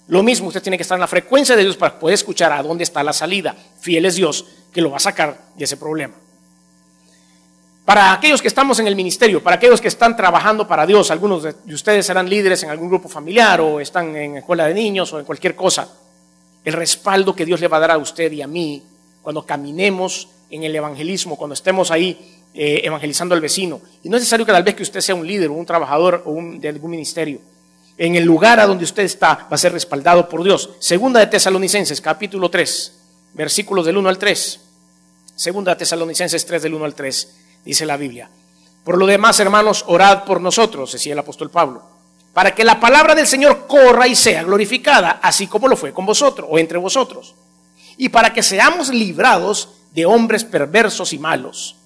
Lo mismo, usted tiene que estar en la frecuencia de Dios para poder escuchar a dónde está la salida. Fiel es Dios que lo va a sacar de ese problema. Para aquellos que estamos en el ministerio, para aquellos que están trabajando para Dios, algunos de ustedes serán líderes en algún grupo familiar o están en escuela de niños o en cualquier cosa. El respaldo que Dios le va a dar a usted y a mí cuando caminemos en el evangelismo, cuando estemos ahí evangelizando al vecino. Y no es necesario que tal vez que usted sea un líder o un trabajador o de algún ministerio. En el lugar a donde usted está va a ser respaldado por Dios. Segunda de Tesalonicenses, capítulo 3, versículos del 1 al 3. Segunda de Tesalonicenses 3, del 1 al 3. Dice la Biblia: por lo demás, hermanos, orad por nosotros, decía el apóstol Pablo, para que la palabra del Señor corra y sea glorificada, así como lo fue con vosotros o entre vosotros, y para que seamos librados de hombres perversos y malos,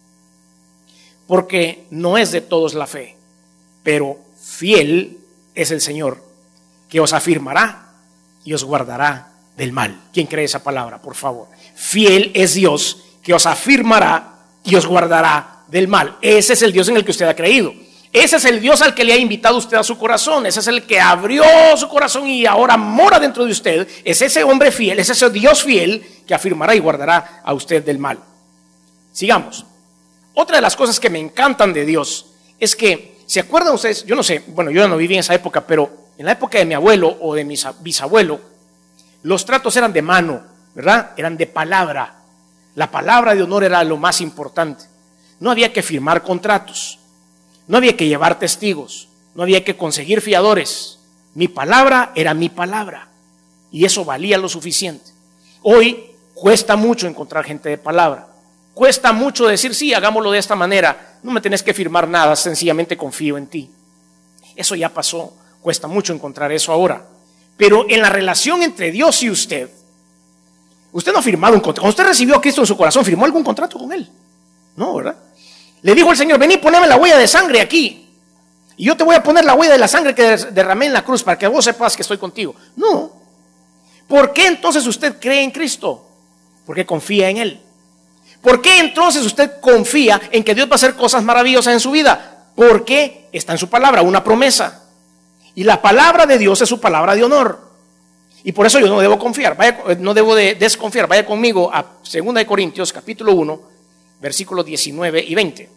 porque no es de todos la fe, pero fiel es el Señor, que os afirmará y os guardará del mal. ¿Quién cree esa palabra, por favor? Fiel es Dios, que os afirmará y os guardará del mal. Ese es el Dios en el que usted ha creído. Ese es el Dios al que le ha invitado usted a su corazón. Ese es el que abrió su corazón y ahora mora dentro de usted. Es ese hombre fiel, es ese Dios fiel que afirmará y guardará a usted del mal. Sigamos. Otra de las cosas que me encantan de Dios es que, ¿se acuerdan ustedes? Yo no sé, bueno, yo no viví en esa época, pero en la época de mi abuelo o de mi bisabuelo, los tratos eran de mano, ¿verdad? Eran de palabra. La palabra de honor era lo más importante. No había que firmar contratos, no había que llevar testigos, no había que conseguir fiadores. Mi palabra era mi palabra y eso valía lo suficiente. Hoy cuesta mucho encontrar gente de palabra. Cuesta mucho decir, sí, hagámoslo de esta manera. No me tenés que firmar nada, sencillamente confío en ti. Eso ya pasó. Cuesta mucho encontrar eso ahora. Pero en la relación entre Dios y usted no ha firmado un contrato. Cuando usted recibió a Cristo en su corazón, ¿firmó algún contrato con Él? No, ¿verdad? Le dijo el Señor, vení, poneme la huella de sangre aquí. Y yo te voy a poner la huella de la sangre que derramé en la cruz para que vos sepas que estoy contigo. No. ¿Por qué entonces usted cree en Cristo? Porque confía en Él. ¿Por qué entonces usted confía en que Dios va a hacer cosas maravillosas en su vida? Porque está en su palabra, una promesa. Y la palabra de Dios es su palabra de honor. Y por eso yo no debo confiar, no debo desconfiar. Vaya conmigo a 2 Corintios capítulo 1, versículos 19 y 20.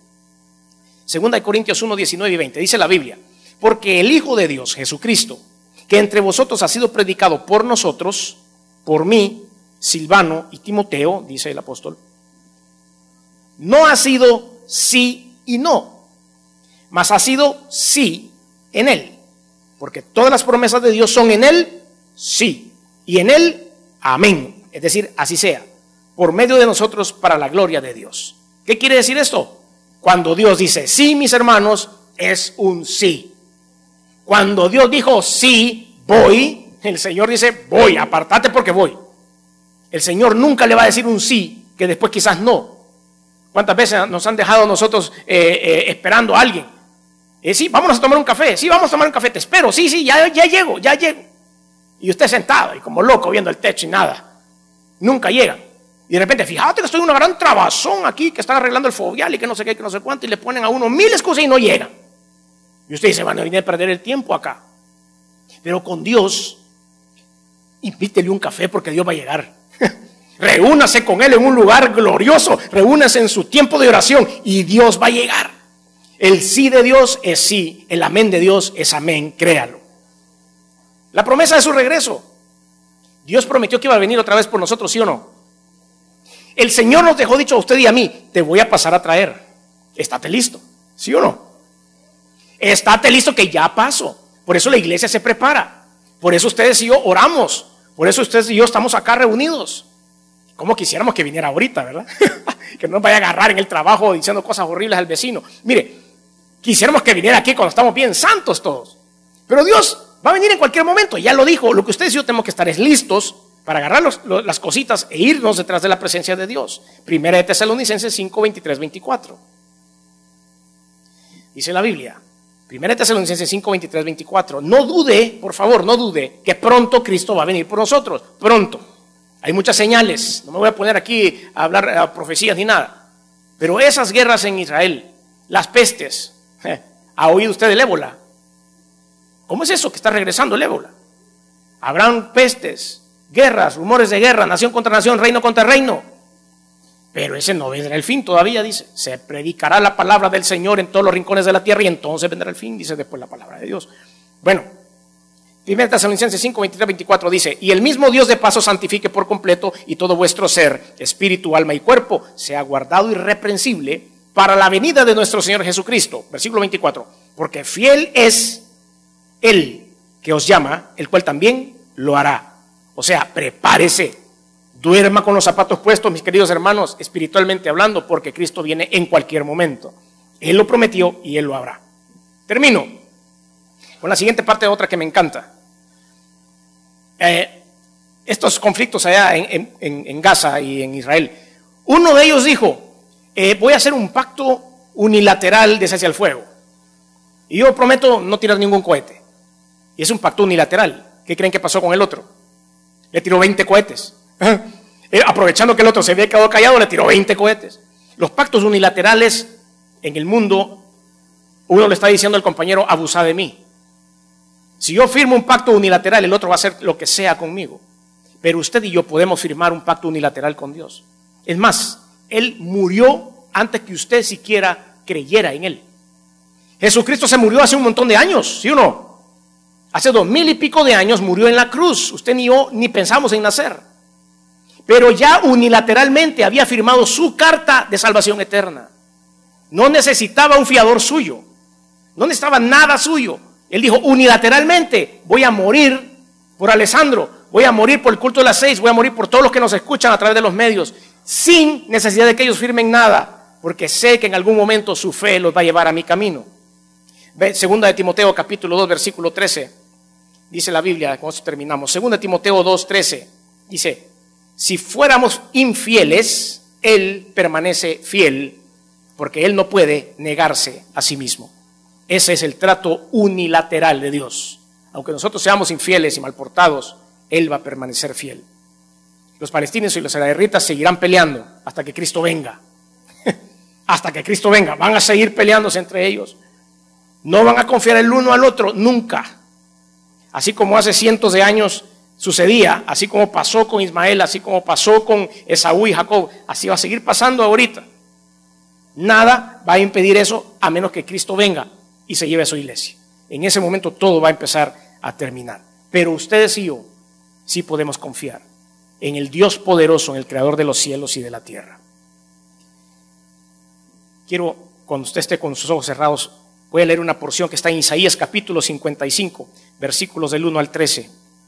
2 Corintios 1, 19 y 20. Dice la Biblia: porque el Hijo de Dios, Jesucristo, que entre vosotros ha sido predicado por nosotros, por mí, Silvano y Timoteo, dice el apóstol, no ha sido sí y no, mas ha sido sí en Él. Porque todas las promesas de Dios son en Él, sí, y en Él, amén. Es decir, así sea, por medio de nosotros para la gloria de Dios. ¿Qué quiere decir esto? Cuando Dios dice sí, mis hermanos, es un sí. Cuando Dios dijo sí, voy, el Señor dice voy, apartate porque voy. El Señor nunca le va a decir un sí que después quizás no. ¿Cuántas veces nos han dejado nosotros esperando a alguien? Sí, vámonos a tomar un café. Sí, vamos a tomar un café, te espero. Sí, ya llego. Y usted sentado y como loco viendo el techo y nada. Nunca llegan. Y de repente, fíjate que estoy en una gran trabazón aquí, que están arreglando el fobial y que no sé qué, que no sé cuánto, y le ponen a uno 1000 excusas y no llegan. Y usted dice, van a venir a perder el tiempo acá. Pero con Dios, invítele un café porque Dios va a llegar. Reúnase con Él en un lugar glorioso, reúnase en su tiempo de oración y Dios va a llegar. El sí de Dios es sí, el amén de Dios es amén, créalo. La promesa de su regreso. Dios prometió que iba a venir otra vez por nosotros, ¿sí o no? El Señor nos dejó dicho a usted y a mí, te voy a pasar a traer. Estate listo, ¿sí o no? Estate listo que ya paso. Por eso la iglesia se prepara. Por eso ustedes y yo oramos. Por eso ustedes y yo estamos acá reunidos. Como quisiéramos que viniera ahorita, ¿verdad? Que no nos vaya a agarrar en el trabajo diciendo cosas horribles al vecino. Mire, quisiéramos que viniera aquí cuando estamos bien santos todos. Pero Dios va a venir en cualquier momento. Ya lo dijo. Lo que ustedes y yo tenemos que estar es listos para agarrar las cositas e irnos detrás de la presencia de Dios. Primera de Tesalonicenses 5, 23, 24. Dice la Biblia. Primera de Tesalonicenses 5, 23, 24. No dude, por favor, no dude que pronto Cristo va a venir por nosotros. Pronto. Hay muchas señales. No me voy a poner aquí a hablar a profecías ni nada. Pero esas guerras en Israel, las pestes. ¿Ha oído usted del ébola? ¿Cómo es eso que está regresando el ébola? Habrán pestes, guerras, rumores de guerra, nación contra nación, reino contra reino. Pero ese no vendrá el fin todavía, dice. Se predicará la palabra del Señor en todos los rincones de la tierra y entonces vendrá el fin, dice después la palabra de Dios. Bueno, 1 Tesalonicenses 5, 23, 24 dice: y el mismo Dios de paz os santifique por completo, y todo vuestro ser, espíritu, alma y cuerpo, sea guardado irreprensible para la venida de nuestro Señor Jesucristo. Versículo 24: porque fiel es Él que os llama, el cual también lo hará. O sea, prepárese, duerma con los zapatos puestos, mis queridos hermanos, espiritualmente hablando, porque Cristo viene en cualquier momento. Él lo prometió y Él lo hará. Termino con la siguiente parte, otra que me encanta. Estos conflictos allá en Gaza y en Israel, uno de ellos dijo: voy a hacer un pacto unilateral de cese al fuego, y yo prometo no tirar ningún cohete. Y es un pacto unilateral. ¿Qué creen que pasó con el otro? Le tiró 20 cohetes. Aprovechando que el otro se había quedado callado, le tiró 20 cohetes. Los pactos unilaterales en el mundo, uno le está diciendo al compañero: abusa de mí. Si yo firmo un pacto unilateral, el otro va a hacer lo que sea conmigo. Pero usted y yo podemos firmar un pacto unilateral con Dios. Es más, Él murió antes que usted siquiera creyera en Él. Jesucristo se murió hace un montón de años, ¿sí o no? Hace 2000 y pico de años murió en la cruz. Usted ni yo ni pensamos en nacer. Pero ya unilateralmente había firmado su carta de salvación eterna. No necesitaba un fiador suyo. No necesitaba nada suyo. Él dijo unilateralmente: voy a morir por Alessandro, voy a morir por el culto de las 6, voy a morir por todos los que nos escuchan a través de los medios, sin necesidad de que ellos firmen nada, porque sé que en algún momento su fe los va a llevar a mi camino. Segunda de Timoteo capítulo 2 versículo 13, dice la Biblia, con eso terminamos. Segunda de Timoteo 2, 13, dice: si fuéramos infieles, Él permanece fiel, porque Él no puede negarse a sí mismo. Ese es el trato unilateral de Dios. Aunque nosotros seamos infieles y malportados, Él va a permanecer fiel. Los palestinos y los israelitas seguirán peleando hasta que Cristo venga. Hasta que Cristo venga. Van a seguir peleándose entre ellos. No van a confiar el uno al otro nunca. Así como hace cientos de años sucedía, así como pasó con Ismael, así como pasó con Esaú y Jacob, así va a seguir pasando ahorita. Nada va a impedir eso a menos que Cristo venga y se lleve a su iglesia. En ese momento todo va a empezar a terminar. Pero ustedes y yo sí podemos confiar en el Dios poderoso, en el creador de los cielos y de la tierra. Quiero, cuando usted esté con sus ojos cerrados, voy a leer una porción que está en Isaías capítulo 55, versículos del 1 al 13.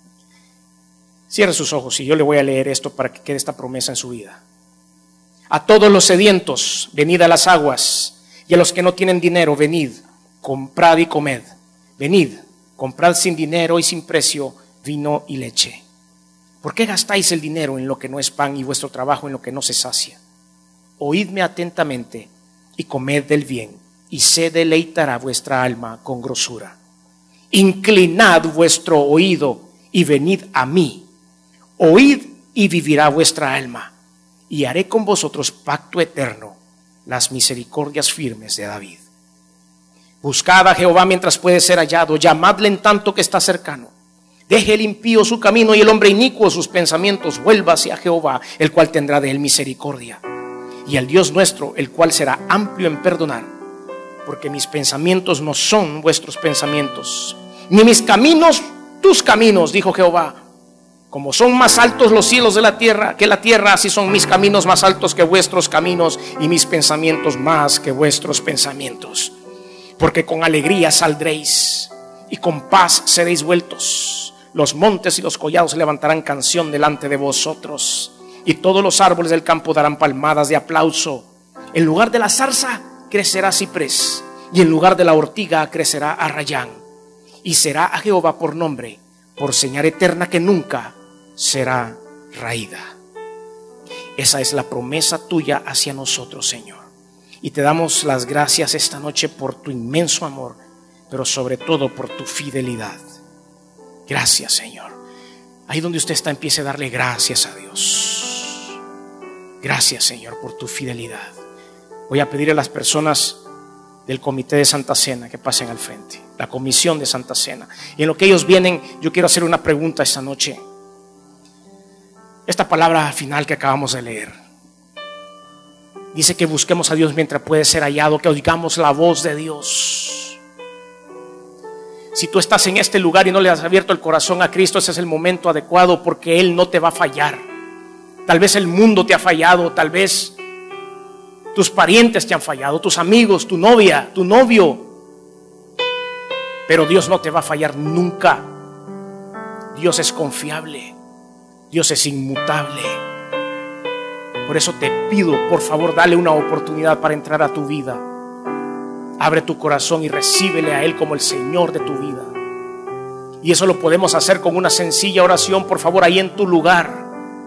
Cierre sus ojos y yo le voy a leer esto para que quede esta promesa en su vida. A todos los sedientos, venid a las aguas, y a los que no tienen dinero, venid, comprad y comed. Venid, comprad sin dinero y sin precio vino y leche. ¿Por qué gastáis el dinero en lo que no es pan y vuestro trabajo en lo que no se sacia? Oídme atentamente y comed del bien, y se deleitará vuestra alma con grosura. Inclinad vuestro oído y venid a mí. Oíd y vivirá vuestra alma, y haré con vosotros pacto eterno, las misericordias firmes de David. Buscad a Jehová mientras puede ser hallado, llamadle en tanto que está cercano. Deje el impío su camino y el hombre inicuo sus pensamientos, vuélvase a Jehová, el cual tendrá de él misericordia, y al Dios nuestro, el cual será amplio en perdonar, porque mis pensamientos no son vuestros pensamientos, ni mis caminos tus caminos, dijo Jehová. Como son más altos los cielos de la tierra que la tierra, así son mis caminos más altos que vuestros caminos, y mis pensamientos más que vuestros pensamientos. Porque con alegría saldréis y con paz seréis vueltos. Los montes y los collados levantarán canción delante de vosotros, y todos los árboles del campo darán palmadas de aplauso. En lugar de la zarza crecerá ciprés, y en lugar de la ortiga crecerá arrayán. Y será a Jehová por nombre, por señal eterna que nunca será raída. Esa es la promesa tuya hacia nosotros, Señor. Y te damos las gracias esta noche por tu inmenso amor, pero sobre todo por tu fidelidad. Gracias, Señor. Ahí donde usted está, empiece a darle gracias a Dios. Gracias, Señor, por tu fidelidad. Voy a pedir a las personas del comité de Santa Cena que pasen al frente. la comisión de Santa Cena. Y en lo que ellos vienen, yo quiero hacer una pregunta esta noche. Esta palabra final que acabamos de leer dice que busquemos a Dios mientras puede ser hallado, que oigamos la voz de Dios. Si tú estás en este lugar y no le has abierto el corazón a Cristo, ese es el momento adecuado, porque Él no te va a fallar. Tal vez el mundo te ha fallado, tal vez tus parientes te han fallado, tus amigos, tu novia, tu novio, pero Dios no te va a fallar nunca. Dios es confiable, Dios es inmutable. Por eso te pido, por favor, dale una oportunidad para entrar a tu vida. Abre tu corazón y recíbele a Él como el Señor de tu vida. Y eso lo podemos hacer con una sencilla oración. Por favor, ahí en tu lugar,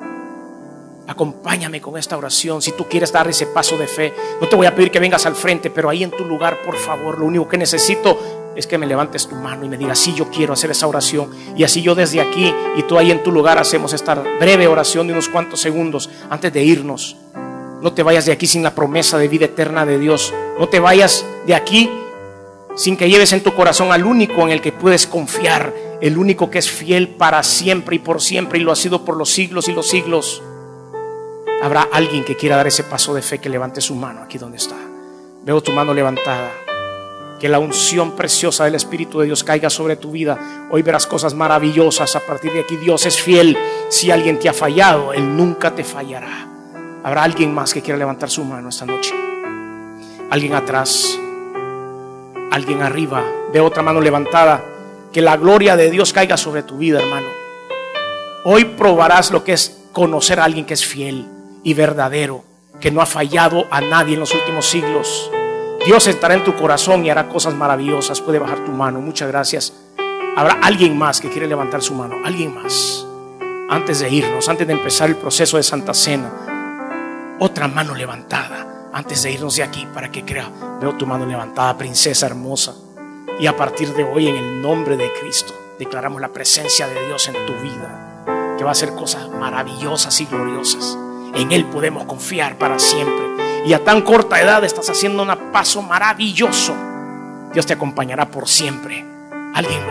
acompáñame con esta oración. Si tú quieres dar ese paso de fe, no te voy a pedir que vengas al frente, pero ahí en tu lugar, por favor, lo único que necesito es que me levantes tu mano y me digas: sí, yo quiero hacer esa oración. Y así yo desde aquí y tú ahí en tu lugar hacemos esta breve oración de unos cuantos segundos antes de irnos. No te vayas de aquí sin la promesa de vida eterna de Dios. No te vayas de aquí sin que lleves en tu corazón al único en el que puedes confiar, el único que es fiel para siempre y por siempre, y lo ha sido por los siglos y los siglos. Habrá alguien que quiera dar ese paso de fe, que levante su mano aquí donde está. Veo tu mano levantada. Que la unción preciosa del Espíritu de Dios caiga sobre tu vida. Hoy verás cosas maravillosas a partir de aquí. Dios es fiel. Si alguien te ha fallado, Él nunca te fallará. Habrá alguien más que quiera levantar su mano esta noche. Alguien atrás, alguien arriba. Veo otra mano levantada. Que la gloria de Dios caiga sobre tu vida, hermano. Hoy probarás lo que es conocer a alguien que es fiel y verdadero, que no ha fallado a nadie en los últimos siglos. Dios estará en tu corazón y hará cosas maravillosas. Puede bajar tu mano. Muchas gracias. Habrá alguien más que quiere levantar su mano. Alguien más. Antes de irnos, antes de empezar el proceso de Santa Cena, otra mano levantada antes de irnos de aquí, para que crea. Veo tu mano levantada, princesa hermosa. Y a partir de hoy, en el nombre de Cristo, declaramos la presencia de Dios en tu vida, que va a hacer cosas maravillosas y gloriosas. En Él podemos confiar para siempre. Y a tan corta edad estás haciendo un paso maravilloso. Dios te acompañará por siempre. Alguien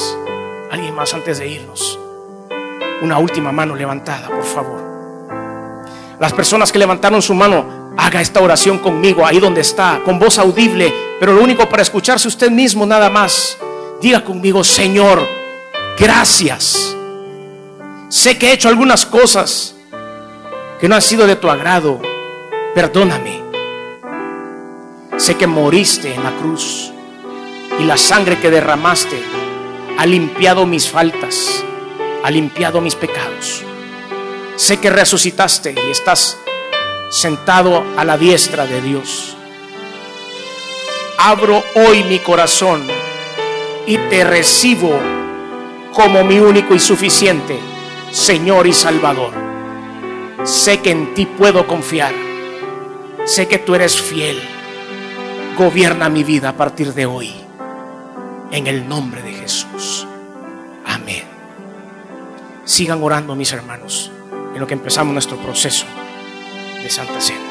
más antes de irnos. Una última mano levantada, por favor. Las personas que levantaron su mano, haga esta oración conmigo ahí donde está, con voz audible, pero lo único para escucharse usted mismo nada más. Diga conmigo: Señor, gracias. Sé que he hecho algunas cosas que no han sido de tu agrado. Perdóname. Sé que moriste en la cruz y la sangre que derramaste ha limpiado mis faltas, ha limpiado mis pecados. Sé que resucitaste y estás sentado a la diestra de Dios. Abro hoy mi corazón y te recibo como mi único y suficiente Señor y Salvador. Sé que en ti puedo confiar. Sé que tú eres fiel. Gobierna mi vida a partir de hoy. En el nombre de Jesús. Amén. Sigan orando, mis hermanos, en lo que empezamos nuestro proceso de Santa Cena.